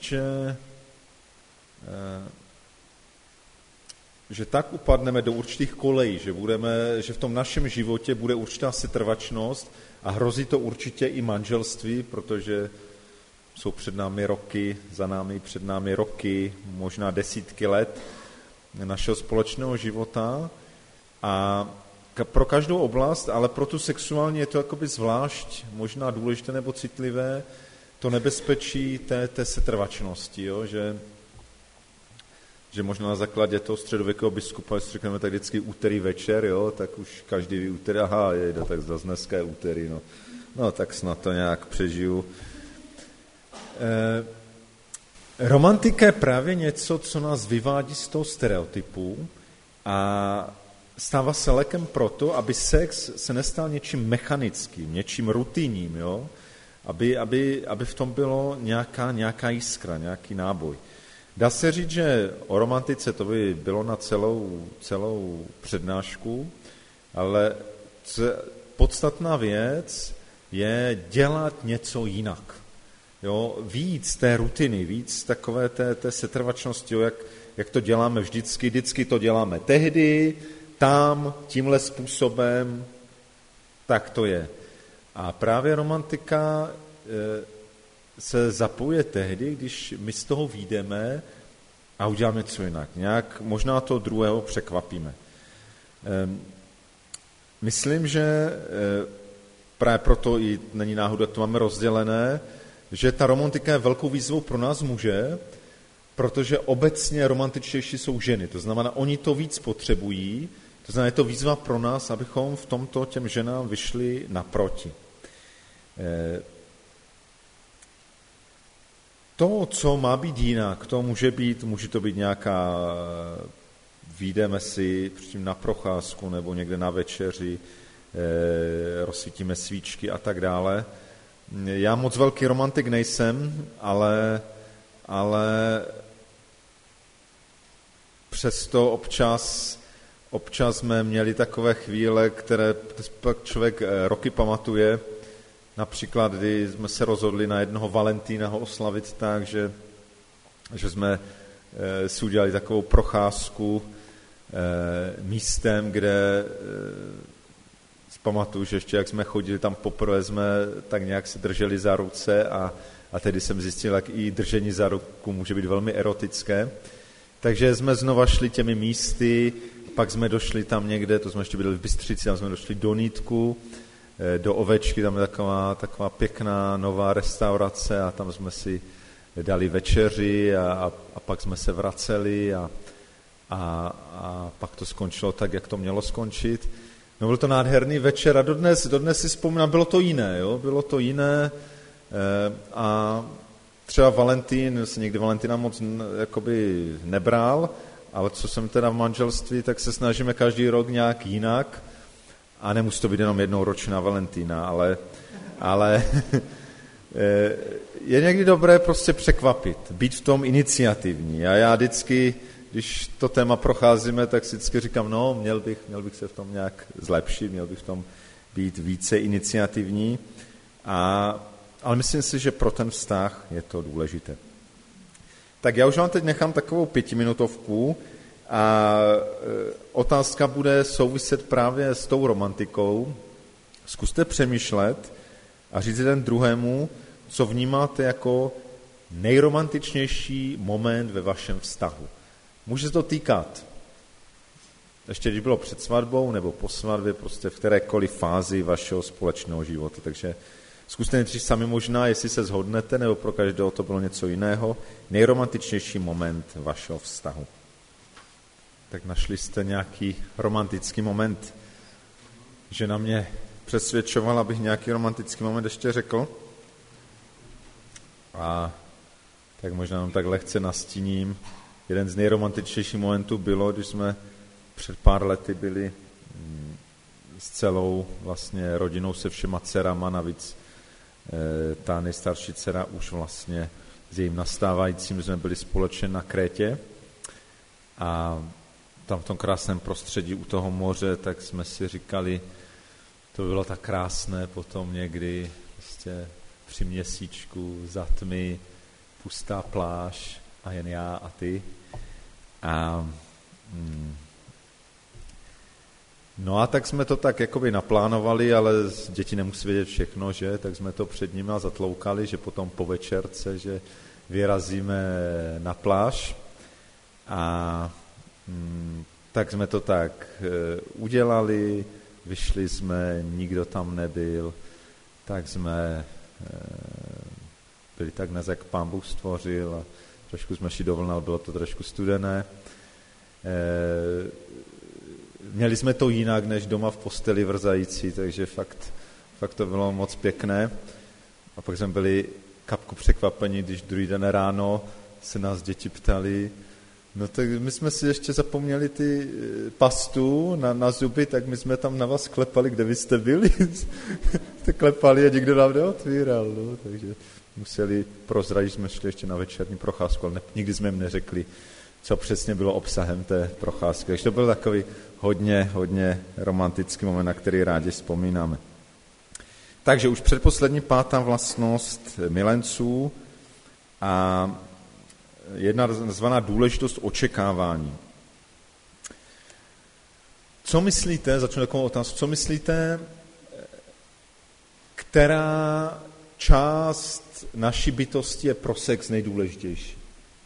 že tak upadneme do určitých kolejí, že v tom našem životě bude určitá setrvačnost a hrozí to určitě i manželství, protože jsou před námi roky, za námi před námi roky, možná desítky let našeho společného života a pro každou oblast, ale pro tu sexuální je to jakoby zvlášť možná důležité nebo citlivé, to nebezpečí té setrvačnosti, jo? Že možná na základě toho středověkého biskupa, jestli řekneme tak vždycky úterý večer, jo, tak už každý ví úterý, tak zase dneska je úterý, no tak snad to nějak přežiju. Romantika je právě něco, co nás vyvádí z toho stereotypu a stává se lékem proto, aby sex se nestal něčím mechanickým, něčím rutinním, jo? Aby v tom bylo nějaká jiskra, nějaký náboj. Dá se říct, že o romantice to by bylo na celou přednášku, ale podstatná věc je dělat něco jinak. Jo, víc té rutiny, víc takové té setrvačnosti, jo, jak to děláme vždycky to děláme tehdy, tam, tímhle způsobem, tak to je. A právě romantika se zapojuje tehdy, když my z toho vyjdeme a uděláme něco jinak. Nějak možná to druhého překvapíme. Myslím, že právě proto i není náhoda, jak to máme rozdělené, že ta romantika je velkou výzvou pro nás muže, protože obecně romantičtější jsou ženy. To znamená, oni to víc potřebují, to znamená, je to výzva pro nás, abychom v tomto těm ženám vyšli naproti. To, co má být jinak, to může to být nějaká, vyjdeme si na procházku nebo někde na večeři, rozsvítíme svíčky a tak dále. Já moc velký romantik nejsem, ale přesto občas jsme měli takové chvíle, které pak člověk roky pamatuje. Například, kdy jsme se rozhodli na jednoho Valentína ho oslavit tak, že jsme si udělali takovou procházku místem, kde pamatuju, že ještě jak jsme chodili tam poprvé, jsme tak nějak se drželi za ruce a tedy jsem zjistil, jak i držení za ruku může být velmi erotické. Takže jsme znova šli těmi místy, pak jsme došli tam někde, to jsme ještě byli v Bystřici, tam jsme došli do Nýtku, do Ovečky, tam je taková pěkná nová restaurace a tam jsme si dali večeři a pak jsme se vraceli a pak to skončilo tak, jak to mělo skončit. No, byl to nádherný večer a dodnes si vzpomínám, bylo to jiné, jo? Bylo to jiné a třeba Valentín, se někdy Valentína moc jakoby nebral, ale co jsem teda v manželství, tak se snažíme každý rok nějak jinak a nemusí to být jenom jednou ročná Valentína, ale je někdy dobré prostě překvapit, být v tom iniciativní a já vždycky, když to téma procházíme, tak si vždycky říkám, no, měl bych se v tom nějak zlepšit, měl bych v tom být více iniciativní, ale myslím si, že pro ten vztah je to důležité. Tak já už vám teď nechám takovou 5minutovku a otázka bude souviset právě s tou romantikou. Zkuste přemýšlet a říct jeden druhému, co vnímáte jako nejromantičnější moment ve vašem vztahu. Může se to týkat, ještě když bylo před svatbou nebo po svatbě, prostě v kterékoliv fázi vašeho společného života. Takže zkuste nejdřív sami možná, jestli se shodnete, nebo pro každého to bylo něco jiného. Nejromantičnější moment vašeho vztahu. Tak našli jste nějaký romantický moment, že na mě přesvědčoval, abych nějaký romantický moment ještě řekl. A tak možná nám tak lehce nastíním. Jeden z nejromantičnějších momentů bylo, když jsme před pár lety byli s celou vlastně rodinou se všema dcerama, navíc ta nejstarší dcera už vlastně s jejím nastávajícím jsme byli společně na Krétě a tam v tom krásném prostředí u toho moře, tak jsme si říkali, to bylo tak krásné potom někdy prostě při měsíčku, za tmy, pustá pláž a jen já a ty. No a tak jsme to tak jakoby naplánovali, ale děti nemusí vědět všechno, že? Tak jsme to před nimi zatloukali, že potom po večerce, že vyrazíme na pláž a tak jsme to tak udělali, vyšli jsme, nikdo tam nebyl, tak jsme byli tak jak Pán Bůh stvořil a trošku jsme šli do vlna, ale bylo to trošku studené. Měli jsme to jinak, než doma v posteli vrzající, takže fakt to bylo moc pěkné. A pak jsme byli kapku překvapení, když druhý den ráno se nás děti ptali, no tak my jsme si ještě zapomněli ty pastu na zuby, tak my jsme tam na vás klepali, kde vy jste byli. Jste klepali a nikdo nám neotvíral, no, takže museli prozradit, jsme šli ještě na večerní procházku, ale nikdy jsme jim neřekli, co přesně bylo obsahem té procházky. Takže to byl takový hodně romantický moment, na který rádi vzpomínáme. Takže už předposlední pátá vlastnost milenců a jedna nazvaná důležitost očekávání. Co myslíte, začnu takovou otázku, co myslíte, která část naší bytosti je pro sex nejdůležitější?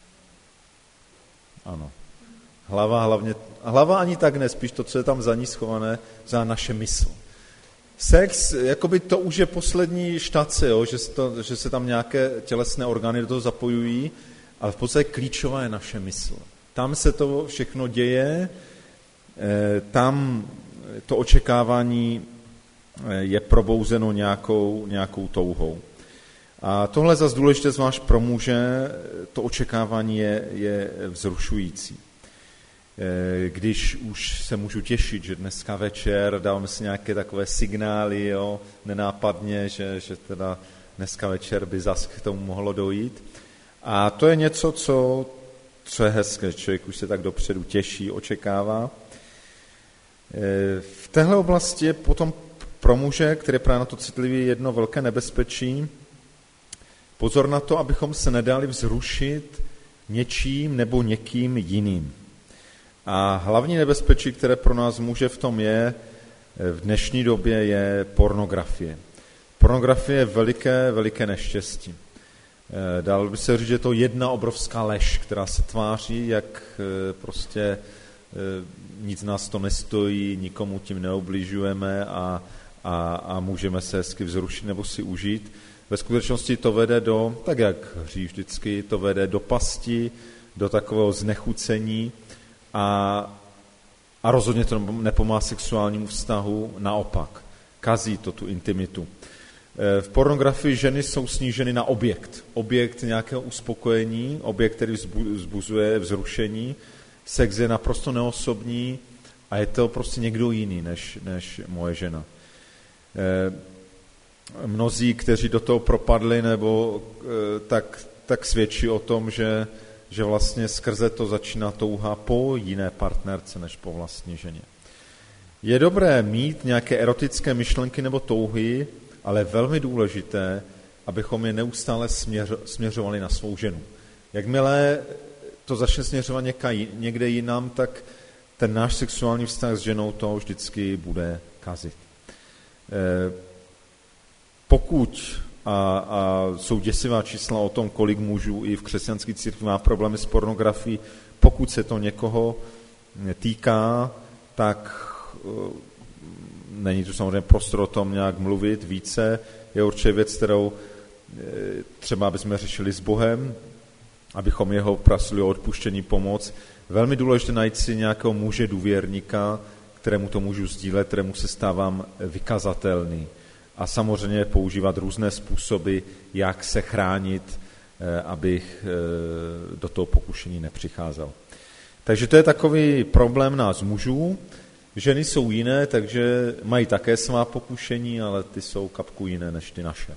Ano. Hlava ani tak ne, spíš to, co je tam za ní schované, za naše mysl. Sex, jakoby to už je poslední štace, jo, že se tam nějaké tělesné orgány do toho zapojují, ale v podstatě klíčová je naše mysl. Tam se to všechno děje, tam to očekávání je probouzeno nějakou touhou. A tohle zase důležité zvlášť pro muže, to očekávání je vzrušující. Když už se můžu těšit, že dneska večer dáváme si nějaké takové signály, jo, nenápadně, že teda dneska večer by zas k tomu mohlo dojít. A to je něco, co je hezké, člověk už se tak dopředu těší, očekává. V téhle oblasti je potom pro muže, který je právě na to citlivý, jedno velké nebezpečí. Pozor na to, abychom se nedali vzrušit něčím nebo někým jiným. A hlavní nebezpečí, které pro nás muže v tom je, v dnešní době je pornografie. Pornografie je veliké neštěstí. Dalo by se říct, že je to jedna obrovská lež, která se tváří, jak prostě nic nás to nestojí, nikomu tím neubližujeme a můžeme se hezky vzrušit nebo si užít. Ve skutečnosti to vede tak jak hřích vždycky, to vede do pasti, do takového znechucení a rozhodně to nepomáhá sexuálnímu vztahu, naopak, kazí to tu intimitu. V pornografii ženy jsou sníženy na objekt nějakého uspokojení, objekt, který vzbuzuje vzrušení. Sex je naprosto neosobní a je to prostě někdo jiný než moje žena. Mnozí, kteří do toho propadli, nebo tak svědčí o tom, že vlastně skrze to začíná touha po jiné partnerce než po vlastní ženě. Je dobré mít nějaké erotické myšlenky nebo touhy, ale velmi důležité, abychom je neustále směřovali na svou ženu. Jakmile to začne směřovat někde jinam, tak ten náš sexuální vztah s ženou to vždycky bude kazit. Pokud, a jsou děsivá čísla o tom, kolik mužů i v křesťanské církvi má problémy s pornografií, pokud se to někoho týká, tak není tu samozřejmě prostor o tom nějak mluvit více. Je určitě věc, kterou třeba bychom řešili s Bohem, abychom jeho prosili o odpuštění, pomoc. Velmi důležité najít si nějakého muže důvěrníka, kterému to můžu sdílet, kterému se stávám vykazatelný. A samozřejmě používat různé způsoby, jak se chránit, abych do toho pokušení nepřicházel. Takže to je takový problém nás mužů. Ženy jsou jiné, takže mají také svá pokušení, ale ty jsou kapku jiné než ty naše.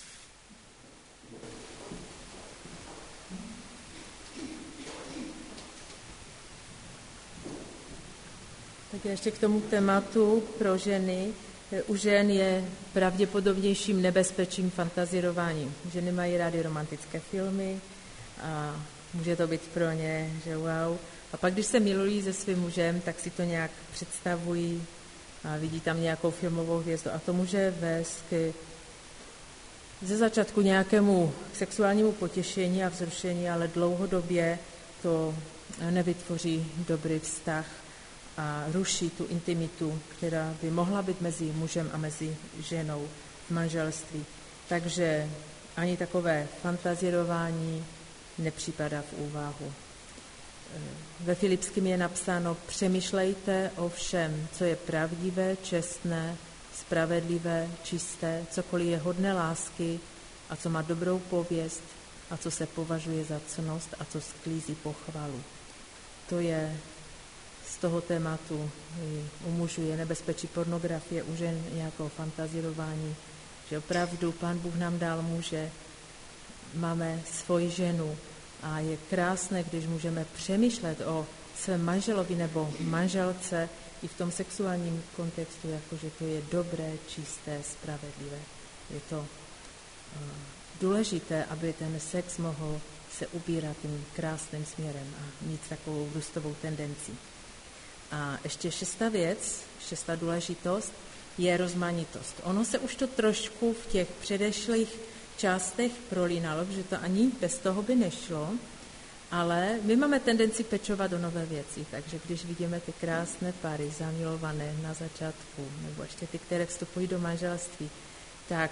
Tak ještě k tomu tématu pro ženy. U žen je pravděpodobnějším nebezpečím fantazírování. Ženy mají rády romantické filmy a může to být pro ně, že wow. A pak, když se milují se svým mužem, tak si to nějak představují a vidí tam nějakou filmovou hvězdu. A to může vést ze začátku nějakému sexuálnímu potěšení a vzrušení, ale dlouhodobě to nevytvoří dobrý vztah a ruší tu intimitu, která by mohla být mezi mužem a mezi ženou v manželství. Takže ani takové fantazírování nepřipadá v úvahu. Ve Filipským je napsáno: přemýšlejte o všem, co je pravdivé, čestné, spravedlivé, čisté, cokoliv je hodné lásky a co má dobrou pověst a co se považuje za ctnost a co sklízí pochvalu. To je z toho tématu. U mužů je nebezpečí pornografie, u žen nějakého fantazírování, že opravdu Pán Bůh nám dal muže, máme svoji ženu a je krásné, když můžeme přemýšlet o svém manželovi nebo manželce i v tom sexuálním kontextu, jakože to je dobré, čisté, spravedlivé. je to důležité, aby ten sex mohl se ubírat tím krásným směrem a mít takovou růstovou tendenci. A ještě šestá důležitost, je rozmanitost. Ono se už to trošku v těch předešlých částech prolínalo, že to ani bez toho by nešlo, ale my máme tendenci pečovat o nové věci, takže když vidíme ty krásné páry, zamilované na začátku, nebo ještě ty, které vstupují do manželství, tak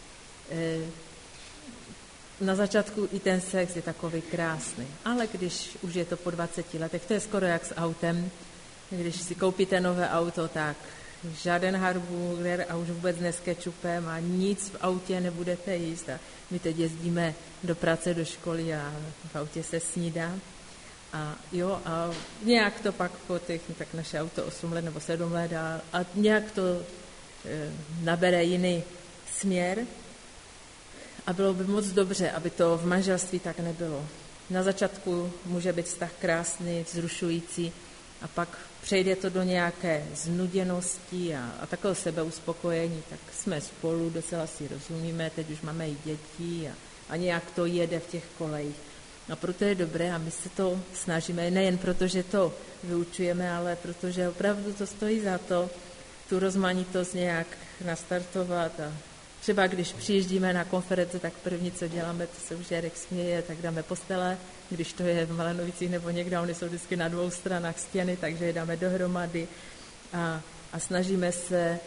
na začátku i ten sex je takový krásný. Ale když už je to po 20 letech, to je skoro jak s autem, když si koupíte nové auto, tak žádný hamburger a už vůbec ne s kečupem a nic v autě nebudete jíst. A my teď jezdíme do práce, do školy a v autě se snídá. A nějak to pak po těch, tak naše auto 8 let nebo 7 let a nějak to nabere jiný směr. A bylo by moc dobře, aby to v manželství tak nebylo. Na začátku může být vztah krásný, vzrušující a pak přejde to do nějaké znuděnosti a takové sebeuspokojení, tak jsme spolu, docela si rozumíme, teď už máme i děti a nějak to jede v těch kolejích. A proto je dobré a my se to snažíme, nejen proto, že to vyučujeme, ale protože opravdu to stojí za to, tu rozmanitost nějak nastartovat a třeba když přijíždíme na konference, tak první, co děláme, to se už Jarek směje, tak dáme postele, když to je v Malenovicích nebo někde, oni jsou vždycky na 2 stranách stěny, takže je dáme dohromady a snažíme se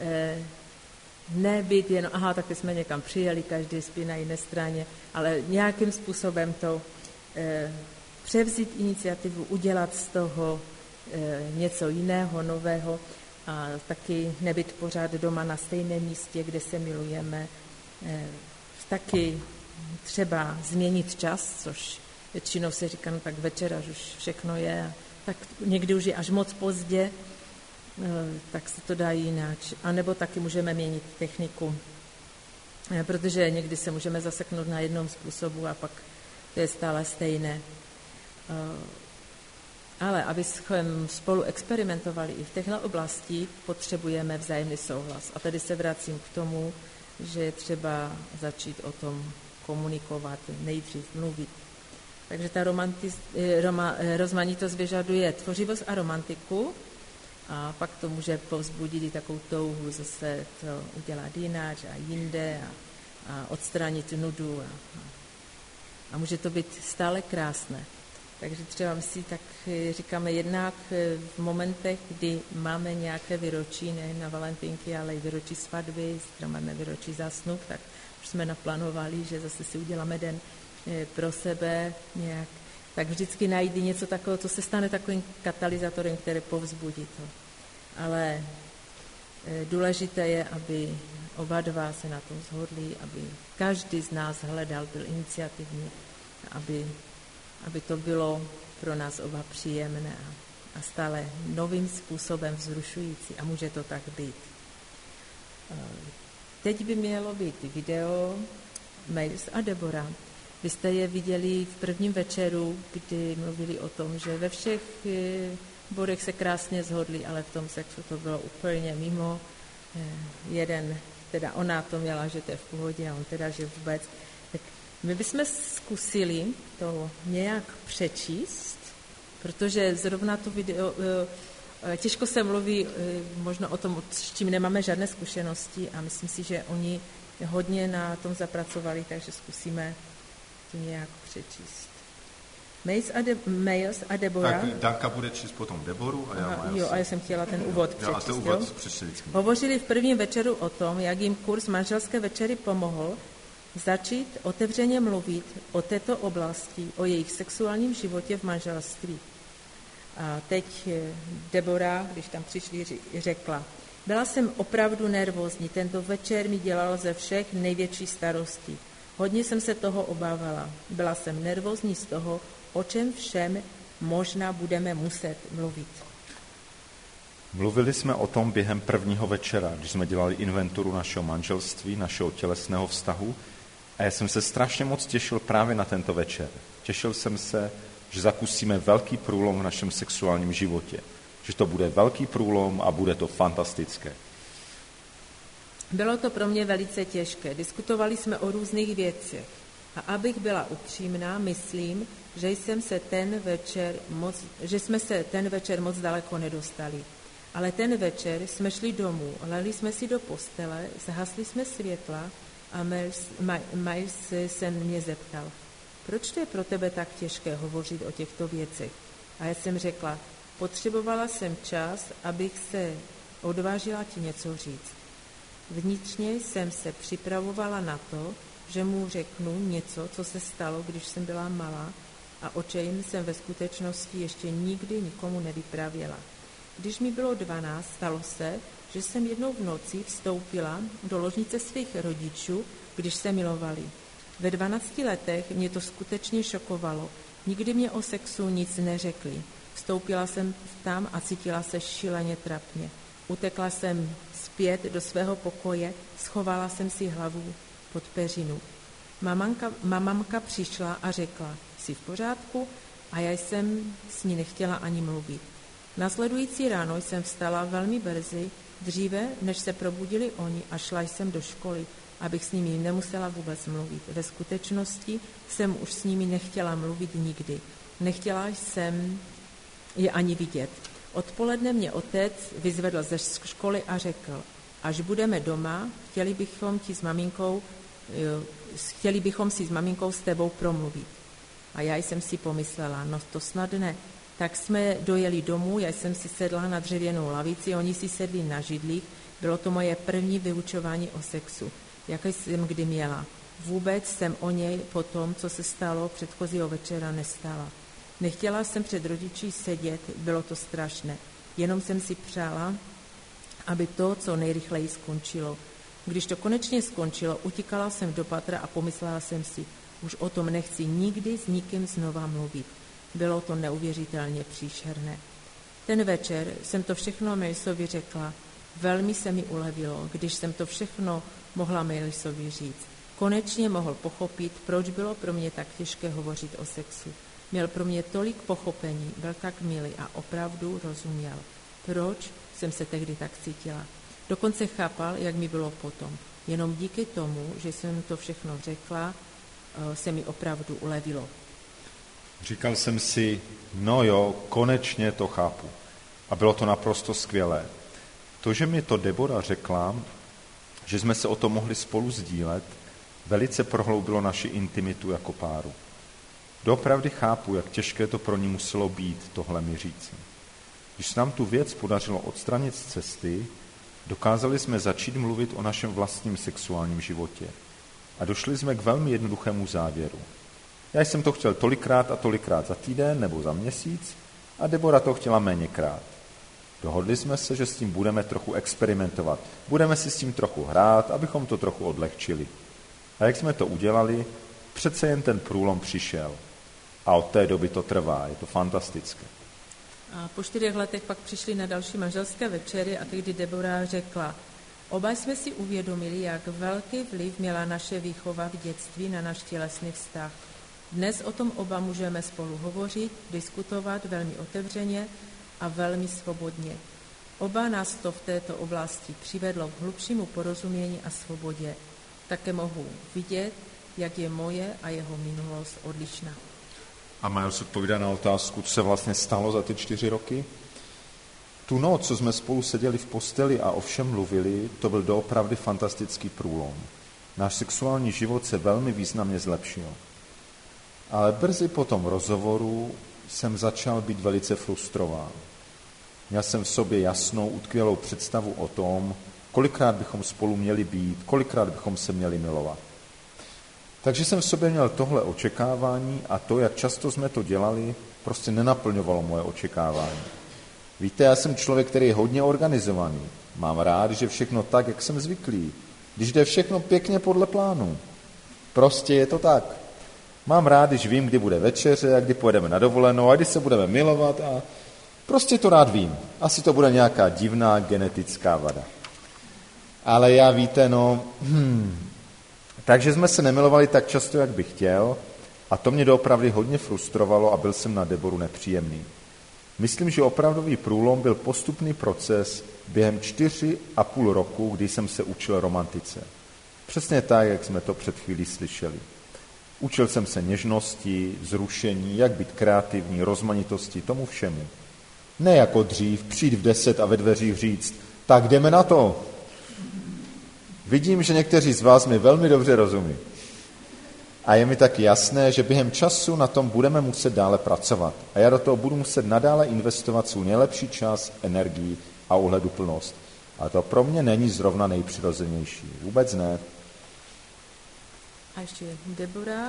nebýt jen, tak jsme někam přijeli, každý spí na jiné straně, ale nějakým způsobem to převzít iniciativu, udělat z toho něco jiného, nového, a taky nebyt pořád doma na stejném místě, kde se milujeme. Taky třeba změnit čas, což většinou se říká, no tak večer, až už všechno je, tak někdy už je až moc pozdě, tak se to dá jinak. A nebo taky můžeme měnit techniku, protože někdy se můžeme zaseknout na jednom způsobu a pak to je stále stejné. Ale abychom spolu experimentovali i v téhle oblasti, potřebujeme vzájemný souhlas. A tady se vracím k tomu, že je třeba začít o tom komunikovat, nejdřív mluvit. Takže ta rozmanitost vyžaduje tvořivost a romantiku a pak to může povzbudit i takovou touhu zase to udělat jinak a jinde a odstranit nudu a může to být stále krásné. Takže třeba my si tak říkáme jednak v momentech, kdy máme nějaké výročí, ne na Valentínky, ale i výročí svatby, třeba máme výročí zásnub, tak už jsme naplánovali, že zase si uděláme den pro sebe nějak. Tak vždycky najít něco takového, co se stane takovým katalyzátorem, který povzbudí to. Ale důležité je, aby oba dva se na tom shodli, aby každý z nás hledal, byl iniciativní, aby to bylo pro nás oba příjemné a stále novým způsobem vzrušující. A může to tak být. Teď by mělo být video Miles a Deborah. Vy jste je viděli v prvním večeru, kdy mluvili o tom, že ve všech bodech se krásně shodli, ale v tom sexu to bylo úplně mimo. Teda ona to měla, že to je v pohodě a on teda, že vůbec. Tak my bychom zkusili to nějak přečíst, protože zrovna to video, těžko se mluví možno o tom, s čím nemáme žádné zkušenosti a myslím si, že oni hodně na tom zapracovali, takže zkusíme to nějak přečíst. Miles a Deborah. Tak Danka bude číst potom Deboru a já a já jsem chtěla ten úvod přečíst. A ten úvod přečíst. Hovořili v prvním večeru o tom, jak jim kurz manželské večery pomohl začít otevřeně mluvit o této oblasti, o jejich sexuálním životě v manželství. A teď Deborah, když tam přišli, řekla, byla jsem opravdu nervózní, tento večer mi dělal ze všech největší starostí. Hodně jsem se toho obávala. Byla jsem nervózní z toho, o čem všem možná budeme muset mluvit. Mluvili jsme o tom během prvního večera, když jsme dělali inventuru našeho manželství, našeho tělesného vztahu a já jsem se strašně moc těšil právě na tento večer. Těšil jsem se, že zakusíme velký průlom v našem sexuálním životě. Že to bude velký průlom a bude to fantastické. Bylo to pro mě velice těžké. Diskutovali jsme o různých věcech. A abych byla upřímná, myslím, že jsme se ten večer moc daleko nedostali. Ale ten večer jsme šli domů, lehli jsme si do postele, zahasli jsme světla a Miles se mě zeptal, proč to je pro tebe tak těžké hovořit o těchto věcech? A já jsem řekla, potřebovala jsem čas, abych se odvážila ti něco říct. Vnitřně jsem se připravovala na to, že mu řeknu něco, co se stalo, když jsem byla malá a o čem jsem ve skutečnosti ještě nikdy nikomu nevyprávěla. Když mi bylo 12, stalo se, že jsem jednou v noci vstoupila do ložnice svých rodičů, když se milovali. Ve 12 letech mě to skutečně šokovalo. Nikdy mě o sexu nic neřekli. Vstoupila jsem tam a cítila se šíleně trapně. Utekla jsem zpět do svého pokoje, schovala jsem si hlavu pod peřinu. Mamamka přišla a řekla, jsi v pořádku? A já jsem s ní nechtěla ani mluvit. Následující ráno jsem vstala velmi brzy, dříve, než se probudili oni a šla jsem do školy, abych s nimi nemusela vůbec mluvit. Ve skutečnosti jsem už s nimi nechtěla mluvit nikdy. Nechtěla jsem je ani vidět. Odpoledne mě otec vyzvedl ze školy a řekl, až budeme doma, chtěli bychom si s maminkou s tebou promluvit. A já jsem si pomyslela, no to snad ne. Tak jsme dojeli domů, já jsem si sedla na dřevěnou lavici, oni si sedli na židlích. Bylo to moje první vyučování o sexu, jaké jsem kdy měla. Vůbec jsem o něj po tom, co se stalo předchozího večera, nestala. Nechtěla jsem před rodiči sedět, bylo to strašné. Jenom jsem si přála, aby to, co nejrychleji skončilo. Když to konečně skončilo, utíkala jsem do patra a pomyslela jsem si, už o tom nechci nikdy s nikým znova mluvit. Bylo to neuvěřitelně příšerné. Ten večer jsem to všechno Milesovi řekla. Velmi se mi ulevilo, když jsem to všechno mohla Milesovi říct. Konečně mohl pochopit, proč bylo pro mě tak těžké hovořit o sexu. Měl pro mě tolik pochopení, byl tak milý a opravdu rozuměl, proč jsem se tehdy tak cítila. Dokonce chápal, jak mi bylo potom. Jenom díky tomu, že jsem to všechno řekla, se mi opravdu ulevilo. Říkal jsem si, no jo, konečně to chápu. A bylo to naprosto skvělé. To, že mi to Debora řekla, že jsme se o to mohli spolu sdílet, velice prohloubilo naši intimitu jako páru. Doopravdy chápu, jak těžké to pro ní muselo být, tohle mi říci. Když se nám tu věc podařilo odstranit z cesty, dokázali jsme začít mluvit o našem vlastním sexuálním životě. A došli jsme k velmi jednoduchému závěru. Já jsem to chtěl tolikrát a tolikrát za týden nebo za měsíc a Debora to chtěla méněkrát. Dohodli jsme se, že s tím budeme trochu experimentovat. Budeme si s tím trochu hrát, abychom to trochu odlehčili. A jak jsme to udělali, přece jen ten průlom přišel. A od té doby to trvá, je to fantastické. A po 4 letech pak přišli na další manželské večery a tehdy Debora řekla, oba jsme si uvědomili, jak velký vliv měla naše výchova v dětství na náš tělesný vztah. Dnes o tom oba můžeme spolu hovořit, diskutovat velmi otevřeně a velmi svobodně. Oba nás to v této oblasti přivedlo k hlubšímu porozumění a svobodě. Také mohu vidět, jak je moje a jeho minulost odlišná. A Miles odpovídá na otázku, co se vlastně stalo za ty 4 roky. Tu noc, co jsme spolu seděli v posteli a o všem mluvili, to byl doopravdy fantastický průlom. Náš sexuální život se velmi významně zlepšil. Ale brzy po tom rozhovoru jsem začal být velice frustrován. Měl jsem v sobě jasnou, utkvělou představu o tom, kolikrát bychom spolu měli být, kolikrát bychom se měli milovat. Takže jsem v sobě měl tohle očekávání a to, jak často jsme to dělali, prostě nenaplňovalo moje očekávání. Víte, já jsem člověk, který je hodně organizovaný. Mám rád, že všechno tak, jak jsem zvyklý. Když jde všechno pěkně podle plánu. Prostě je to tak. Mám rád, když vím, kdy bude večeře a kdy pojedeme na dovolenou a kdy se budeme milovat a prostě to rád vím. Asi to bude nějaká divná genetická vada. Ale já víte, takže jsme se nemilovali tak často, jak bych chtěl a to mě doopravdy hodně frustrovalo a byl jsem na Deboru nepříjemný. Myslím, že opravdový průlom byl postupný proces během 4,5 roku, kdy jsem se učil romantice. Přesně tak, jak jsme to před chvílí slyšeli. Učil jsem se něžnosti, vzrušení, jak být kreativní, rozmanitosti, tomu všemu. Ne jako dřív, přijít v 10 a ve dveřích říct, tak jdeme na to. Vidím, že někteří z vás mi velmi dobře rozumí. A je mi taky jasné, že během času na tom budeme muset dále pracovat. A já do toho budu muset nadále investovat svůj nejlepší čas, energii a ohleduplnost. A to pro mě není zrovna nejpřirozenější. Vůbec ne. A ještě Debora.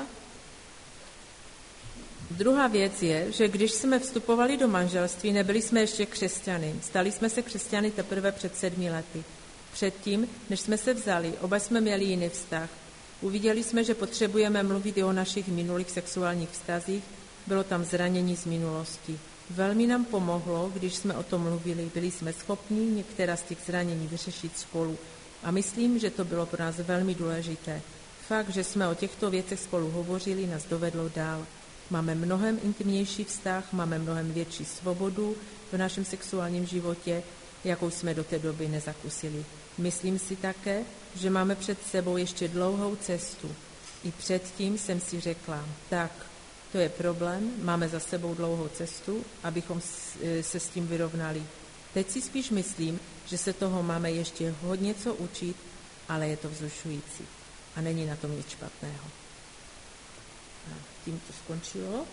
Druhá věc je, že když jsme vstupovali do manželství, nebyli jsme ještě křesťany. Stali jsme se křesťany teprve před 7 lety. Předtím, než jsme se vzali, oba jsme měli jiný vztah. Uviděli jsme, že potřebujeme mluvit i o našich minulých sexuálních vztazích, bylo tam zranění z minulosti. Velmi nám pomohlo, když jsme o tom mluvili, byli jsme schopni některá z těch zranění vyřešit spolu. A myslím, že to bylo pro nás velmi důležité. Fakt, že jsme o těchto věcech spolu hovořili, nás dovedlo dál. Máme mnohem intimnější vztah, máme mnohem větší svobodu v našem sexuálním životě, jakou jsme do té doby nezakusili. Myslím si také, že máme před sebou ještě dlouhou cestu. I předtím jsem si řekla, tak, to je problém, máme za sebou dlouhou cestu, abychom se s tím vyrovnali. Teď si spíš myslím, že se toho máme ještě hodně co učit, ale je to vzrušující a není na tom nic špatného. A tím to skončilo.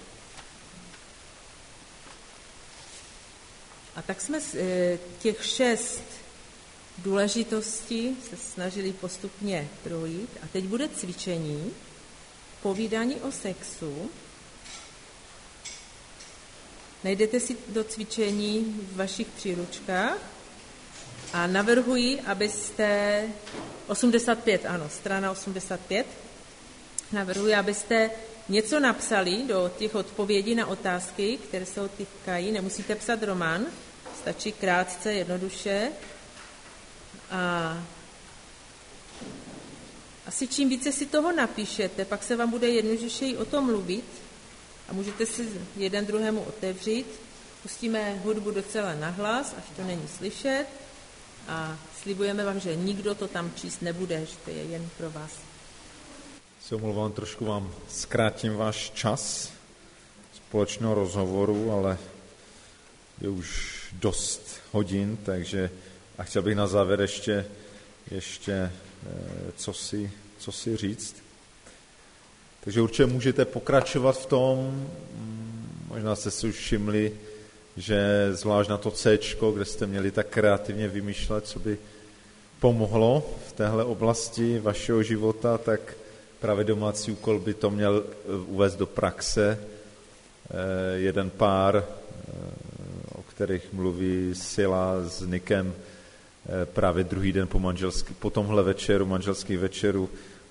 A tak jsme těch 6 důležitostí se snažili postupně projít. A teď bude cvičení, povídání o sexu. Najdete si do cvičení v vašich příručkách a navrhuji, abyste 85, ano, strana 85, navrhuji, abyste něco napsali do těch odpovědí na otázky, které se týkají. Nemusíte psat román, stačí krátce, jednoduše. A asi čím více si toho napíšete, pak se vám bude jednodušeji o tom mluvit a můžete si jeden druhému otevřít. Pustíme hudbu docela nahlas, až to není slyšet a slibujeme vám, že nikdo to tam číst nebude, že to je jen pro vás. Se omlouvám, trošku vám zkrátím váš čas společného rozhovoru, ale je už dost hodin, takže a chtěl bych na závěr ještě co si říct. Takže určitě můžete pokračovat v tom, možná jste si už všimli, že zvlášť na to C-čko, kde jste měli tak kreativně vymýšlet, co by pomohlo v téhle oblasti vašeho života, tak právě domácí úkol by to měl uvést do praxe. Jeden pár, o kterých mluví Sila s Nikem, právě druhý den po tomhle večeru, manželský večeru,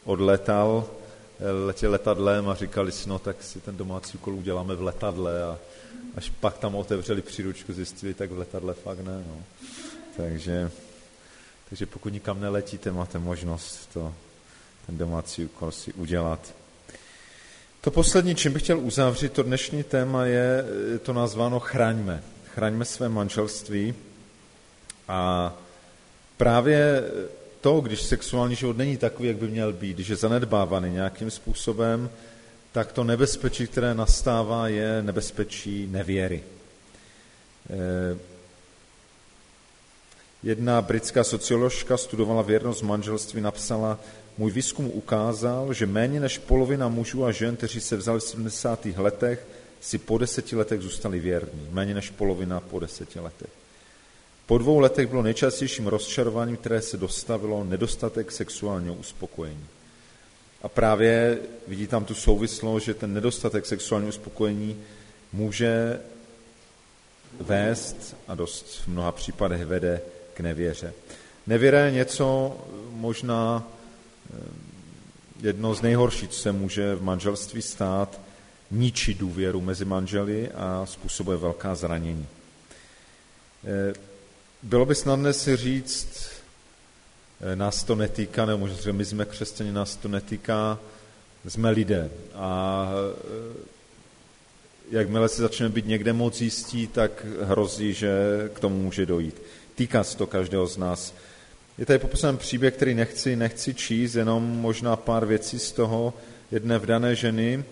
letěl letadlem a říkali si, no tak si ten domácí úkol uděláme v letadle a až pak tam otevřeli příručku, zjistili, tak v letadle fakt ne. No. Takže pokud nikam neletíte, máte možnost ten domácí úkol si udělat. To poslední, čím bych chtěl uzavřít, to dnešní téma je to nazváno chraňme. Chraňme své manželství. A právě to, když sexuální život není takový, jak by měl být, když je zanedbávaný nějakým způsobem, tak to nebezpečí, které nastává, je nebezpečí nevěry. Jedna britská socioložka studovala věrnost manželství, napsala, můj výzkum ukázal, že méně než polovina mužů a žen, kteří se vzali v 70. letech, si po 10 letech zůstali věrní. Méně než polovina po 10 letech. Po 2 letech bylo nejčastějším rozčarováním, které se dostavilo, nedostatek sexuálního uspokojení. A právě vidí tam tu souvislost, že ten nedostatek sexuálního uspokojení může vést, a dost v mnoha případech vede, k nevěře. Nevěra je něco možná jedno z nejhorších, co se může v manželství stát, ničí důvěru mezi manželi a způsobuje velká zranění. Bylo by snadné si říct, nás to netýká, nebo možná, že my jsme křesťané, nás to netýká, jsme lidé. A jakmile si začneme být někde moc jistí, tak hrozí, že k tomu může dojít. Týká se to každého z nás. Je tady popsán příběh, který nechci číst, jenom možná pár věcí z toho jedné vdané ženy,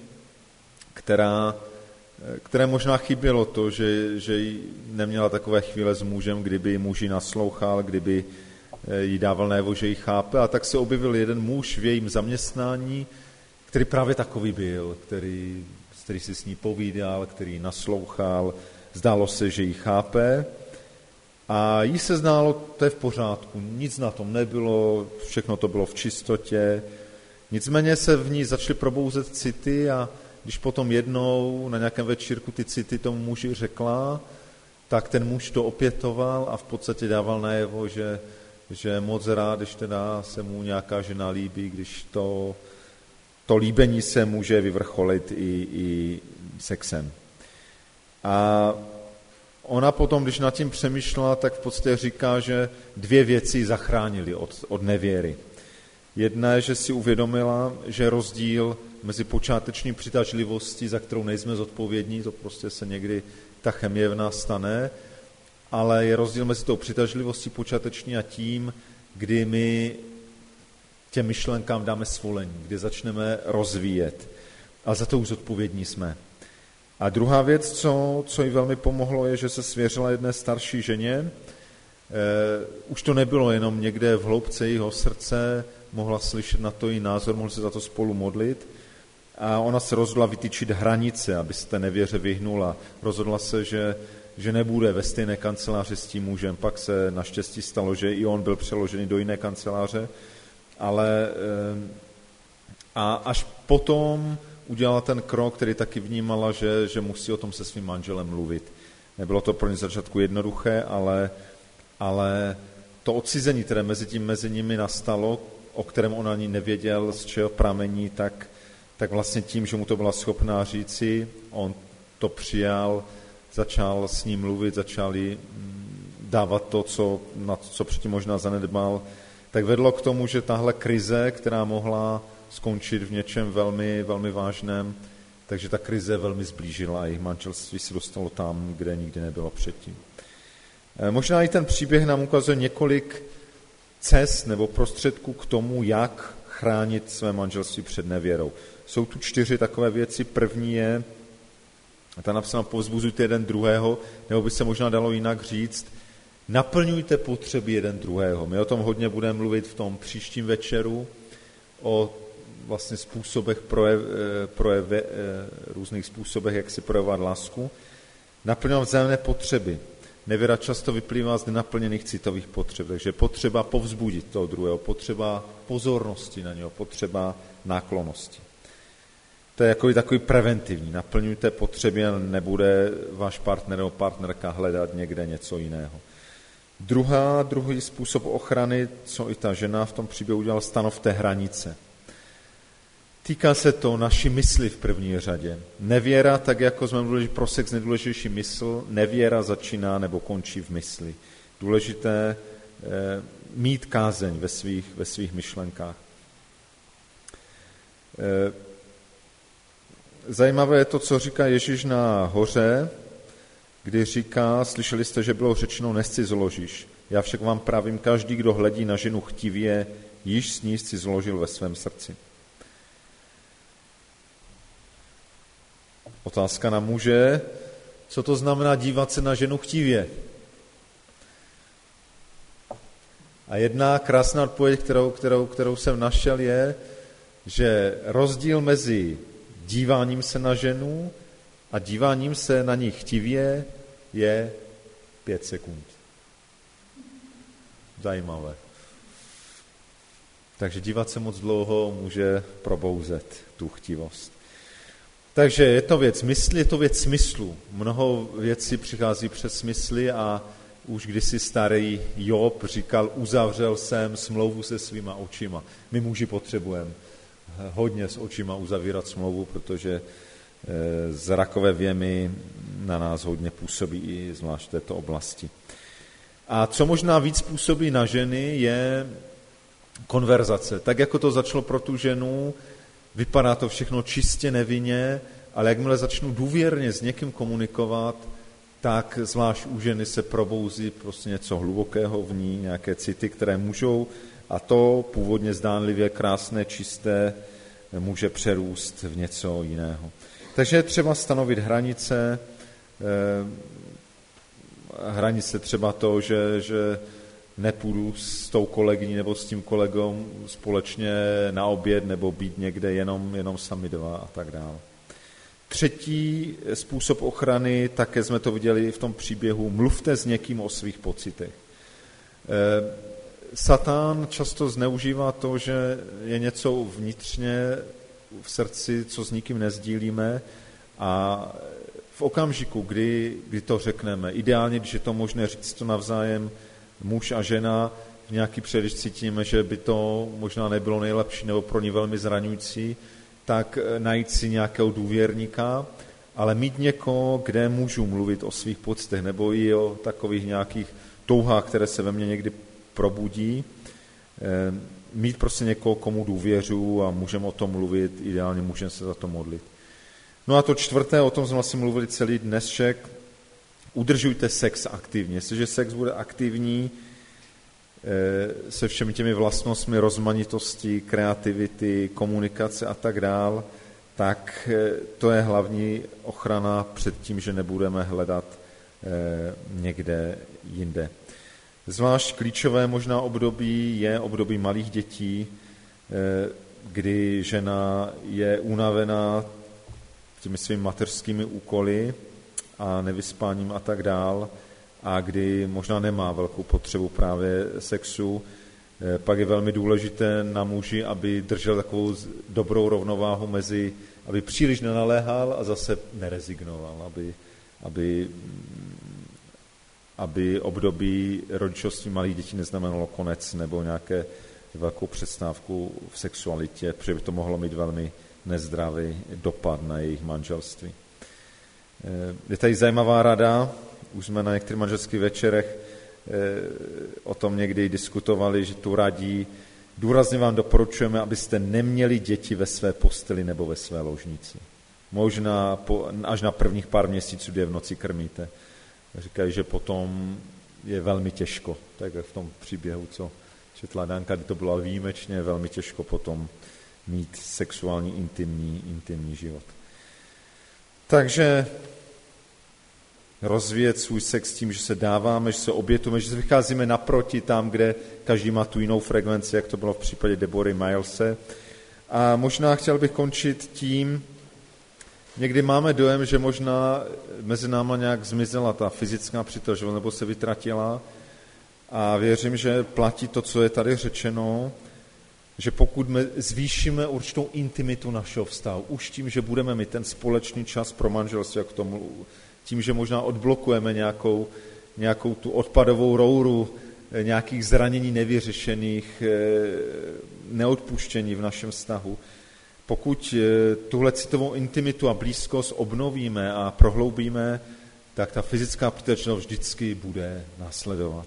které možná chybělo to, že jí neměla takové chvíle s mužem, kdyby muži naslouchal, kdyby jí dával najevo, že ji chápe. A tak se objevil jeden muž v jejím zaměstnání, který právě takový byl, který si s ní povídal, který naslouchal, zdálo se, že ji chápe. A jí se zdálo, to je v pořádku, nic na tom nebylo, všechno to bylo v čistotě. Nicméně se v ní začaly probouzet city a když potom jednou na nějakém večírku ty city tomu muži řekla, tak ten muž to opětoval a v podstatě dával najevo, že moc rád, když teda se mu nějaká žena líbí, když to líbení se může vyvrcholit i sexem. A ona potom, když nad tím přemýšlela, tak v podstatě říká, že 2 věci zachránili od nevěry. Jedna je, že si uvědomila, že rozdíl mezi počáteční přitažlivostí, za kterou nejsme zodpovědní, to prostě se někdy ta chemie v nás stane, ale je rozdíl mezi tou přitažlivostí počáteční a tím, kdy my těm myšlenkám dáme svolení, kdy začneme rozvíjet. A za to už zodpovědní jsme. A druhá věc, co jí velmi pomohlo, je, že se svěřila jedné starší ženě. Už to nebylo jenom někde v hloubce jejího srdce, mohla slyšet na to její názor, mohla se za to spolu modlit. A ona se rozhodla vytyčit hranice, aby se té nevěře vyhnula. Rozhodla se, že nebude ve stejné kanceláři s tím mužem. Pak se naštěstí stalo, že i on byl přeložený do jiné kanceláře. A až potom udělala ten krok, který taky vnímala, že musí o tom se svým manželem mluvit. Nebylo to pro ně začátku jednoduché, ale to odcizení, které mezi nimi nastalo, o kterém on ani nevěděl, z čeho pramení, tak vlastně tím, že mu to byla schopná říci, on to přijal, začal s ním mluvit, začal jí dávat to, na co předtím možná zanedbal, tak vedlo k tomu, že tahle krize, která mohla skončit v něčem velmi, velmi vážném, takže ta krize velmi zblížila a jejich manželství se dostalo tam, kde nikdy nebylo předtím. Možná i ten příběh nám ukazuje několik cest nebo prostředků k tomu, jak chránit své manželství před nevěrou. Jsou tu 4 takové věci. První je, ta napsána, povzbuzujte jeden druhého, nebo by se možná dalo jinak říct, naplňujte potřeby jeden druhého. My o tom hodně budeme mluvit v tom příštím večeru, o vlastně způsobech různých způsobech, jak si projevovat lásku. Naplňovat vzájemné potřeby. Nevěra často vyplývá z nenaplněných citových potřeb, takže potřeba povzbudit toho druhého, potřeba pozornosti na něho, potřeba náklonnosti. To je takový preventivní. Naplňujte potřeby a nebude váš partner nebo partnerka hledat někde něco jiného. Druhý způsob ochrany, co i ta žena v tom příběhu udělala, stanovte hranice. Týká se to naší mysli v první řadě. Nevěra, tak jako jsme mluvili pro sex nejdůležitější mysl, nevěra začíná nebo končí v mysli. Důležité mít kázeň ve svých myšlenkách. Zajímavé je to, co říká Ježíš na hoře, kdy říká, slyšeli jste, že bylo řečeno, nescizoložíš. Já však vám pravím, každý, kdo hledí na ženu chtivě, již s ní zcizoložil ve svém srdci. Otázka na muže, co to znamená dívat se na ženu chtivě? A jedna krásná odpověď, kterou jsem našel, je, že rozdíl mezi díváním se na ženu a díváním se na ní chtivě je 5 sekund. Zajímavé. Takže dívat se moc dlouho může probouzet tu chtivost. Takže je to věc mysli, je to věc smyslu. Mnoho věcí přichází přes smysly a už kdysi starý Job říkal, uzavřel jsem smlouvu se svýma očima. My muži potřebujeme hodně s očima uzavírat smlouvu, protože zrakové věmy na nás hodně působí i zvlášť v této oblasti. A co možná víc působí na ženy, je konverzace. Tak jako to začalo pro tu ženu, vypadá to všechno čistě nevinně ale jakmile začnu důvěrně s někým komunikovat, tak zvlášť u ženy se probouzí prostě něco hlubokého v ní, nějaké city, které můžou, a to původně zdánlivě krásné, čisté, může přerůst v něco jiného. Takže je třeba stanovit hranice, třeba to, že nepůjdu s tou kolegyní nebo s tím kolegou společně na oběd nebo být někde jenom sami dva a tak dále. Třetí způsob ochrany, také jsme to viděli v tom příběhu, mluvte s někým o svých pocitech. Satán často zneužívá to, že je něco vnitřně v srdci, co s nikým nezdílíme, a v okamžiku, kdy to řekneme, ideálně, když je to možné říct to navzájem, muž a žena, v nějaký příliš cítíme, že by to možná nebylo nejlepší nebo pro ní velmi zraňující, tak najít si nějakého důvěrníka, ale mít někoho, kde můžu mluvit o svých pocitech nebo i o takových nějakých touhách, které se ve mně někdy probudí. Mít prostě někoho, komu důvěřu a můžeme o tom mluvit, ideálně můžeme se za to modlit. No a to čtvrté, o tom jsme vlastně mluvili celý dnešek, udržujte sex aktivně. Jestliže sex bude aktivní se všemi těmi vlastnostmi rozmanitosti, kreativity, komunikace a tak dál, tak to je hlavní ochrana před tím, že nebudeme hledat někde jinde. Zvlášť klíčové možná období je období malých dětí, kdy žena je unavená těmi svými mateřskými úkoly a nevyspáním a tak dál, a kdy možná nemá velkou potřebu právě sexu. Pak je velmi důležité na muži, aby držel takovou dobrou rovnováhu mezi, aby příliš nenaléhal a zase nerezignoval, aby období rodičovství malých dětí neznamenalo konec nebo nějaké velkou přestávku v sexualitě, protože by to mohlo mít velmi nezdravý dopad na jejich manželství. Je tady zajímavá rada, už jsme na některých manželských večerech o tom někdy diskutovali, že tu radí, důrazně vám doporučujeme, abyste neměli děti ve své posteli nebo ve své ložnici. Možná až na prvních pár měsíců, kdy je v noci krmíte. Říkají, že potom je velmi těžko, tak jak v tom příběhu, co četla Danka, kdy to bylo výjimečně velmi těžko potom mít sexuální intimní život. Takže rozvíjet svůj sex tím, že se dáváme, že se obětujeme, že se vycházíme naproti tam, kde každý má tu jinou frekvenci, jak to bylo v případě Deborah Milese. A možná chtěl bych končit tím, někdy máme dojem, že možná mezi náma nějak zmizela ta fyzická přitažlivost nebo se vytratila, a věřím, že platí to, co je tady řečeno, že pokud zvýšíme určitou intimitu našeho vztahu, už tím, že budeme mít ten společný čas pro manželství, jak tomu, tím, že možná odblokujeme nějakou tu odpadovou rouru nějakých zranění nevyřešených, neodpuštění v našem vztahu, pokud tuhle citovou intimitu a blízkost obnovíme a prohloubíme, tak ta fyzická přitažlivost vždycky bude následovat.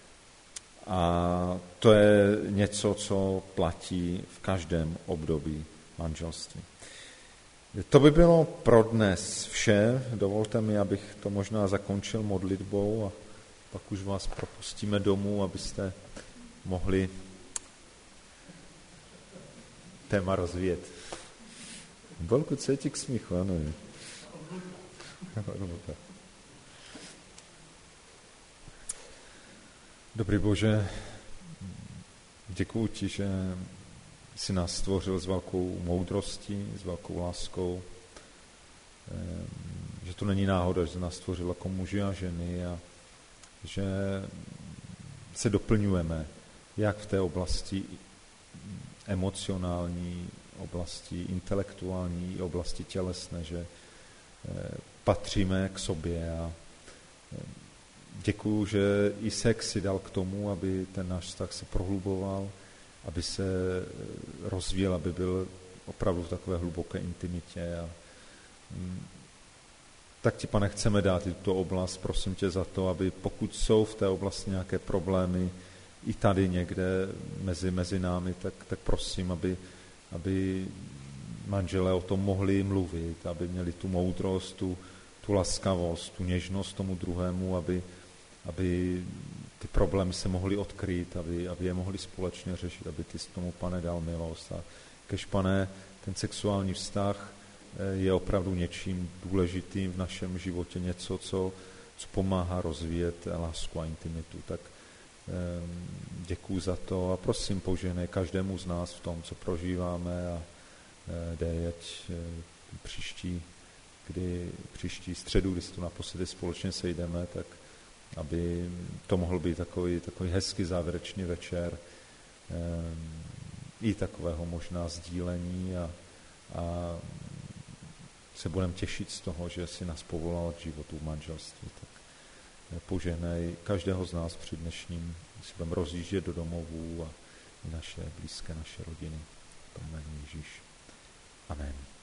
A to je něco, co platí v každém období manželství. To by bylo pro dnes vše. Dovolte mi, abych to možná zakončil modlitbou a pak už vás propustíme domů, abyste mohli téma rozvíjet. Bolku, co je ti k smíchu? Ano. Dobrý Bože, děkuju ti, že jsi nás stvořil s velkou moudrostí, s velkou láskou, že to není náhoda, že jsi nás stvořil jako muži a ženy a že se doplňujeme jak v té oblasti emocionální, oblasti intelektuální, oblasti tělesné, že patříme k sobě a děkuju, že i sex si dal k tomu, aby ten náš vztah se prohluboval, aby se rozvíjel, aby byl opravdu v takové hluboké intimitě. A tak ti, Pane, chceme dát i tuto oblast, prosím tě za to, aby pokud jsou v té oblasti nějaké problémy i tady někde mezi námi, tak prosím, aby manželé o tom mohli mluvit, aby měli tu moudrost, tu laskavost, tu něžnost tomu druhému, aby ty problémy se mohly odkrýt, aby je mohli společně řešit, aby ty tomu, Pane, dal milost. A kež, Pane, ten sexuální vztah je opravdu něčím důležitým v našem životě, něco, co pomáhá rozvíjet lásku a intimitu. Tak děkuju za to a prosím, požehnej každému z nás v tom, co prožíváme a dej, ať příští středu, kdy se tu naposledy společně sejdeme, tak aby to mohl být takový hezký závěrečný večer i takového možná sdílení a se budeme těšit z toho, že si nás povolal k životu v manželství. Tak požehnej každého z nás při dnešním, si budeme rozjíždět do domovů a naše blízké, naše rodiny. V tom jménu Ježíš. Amen.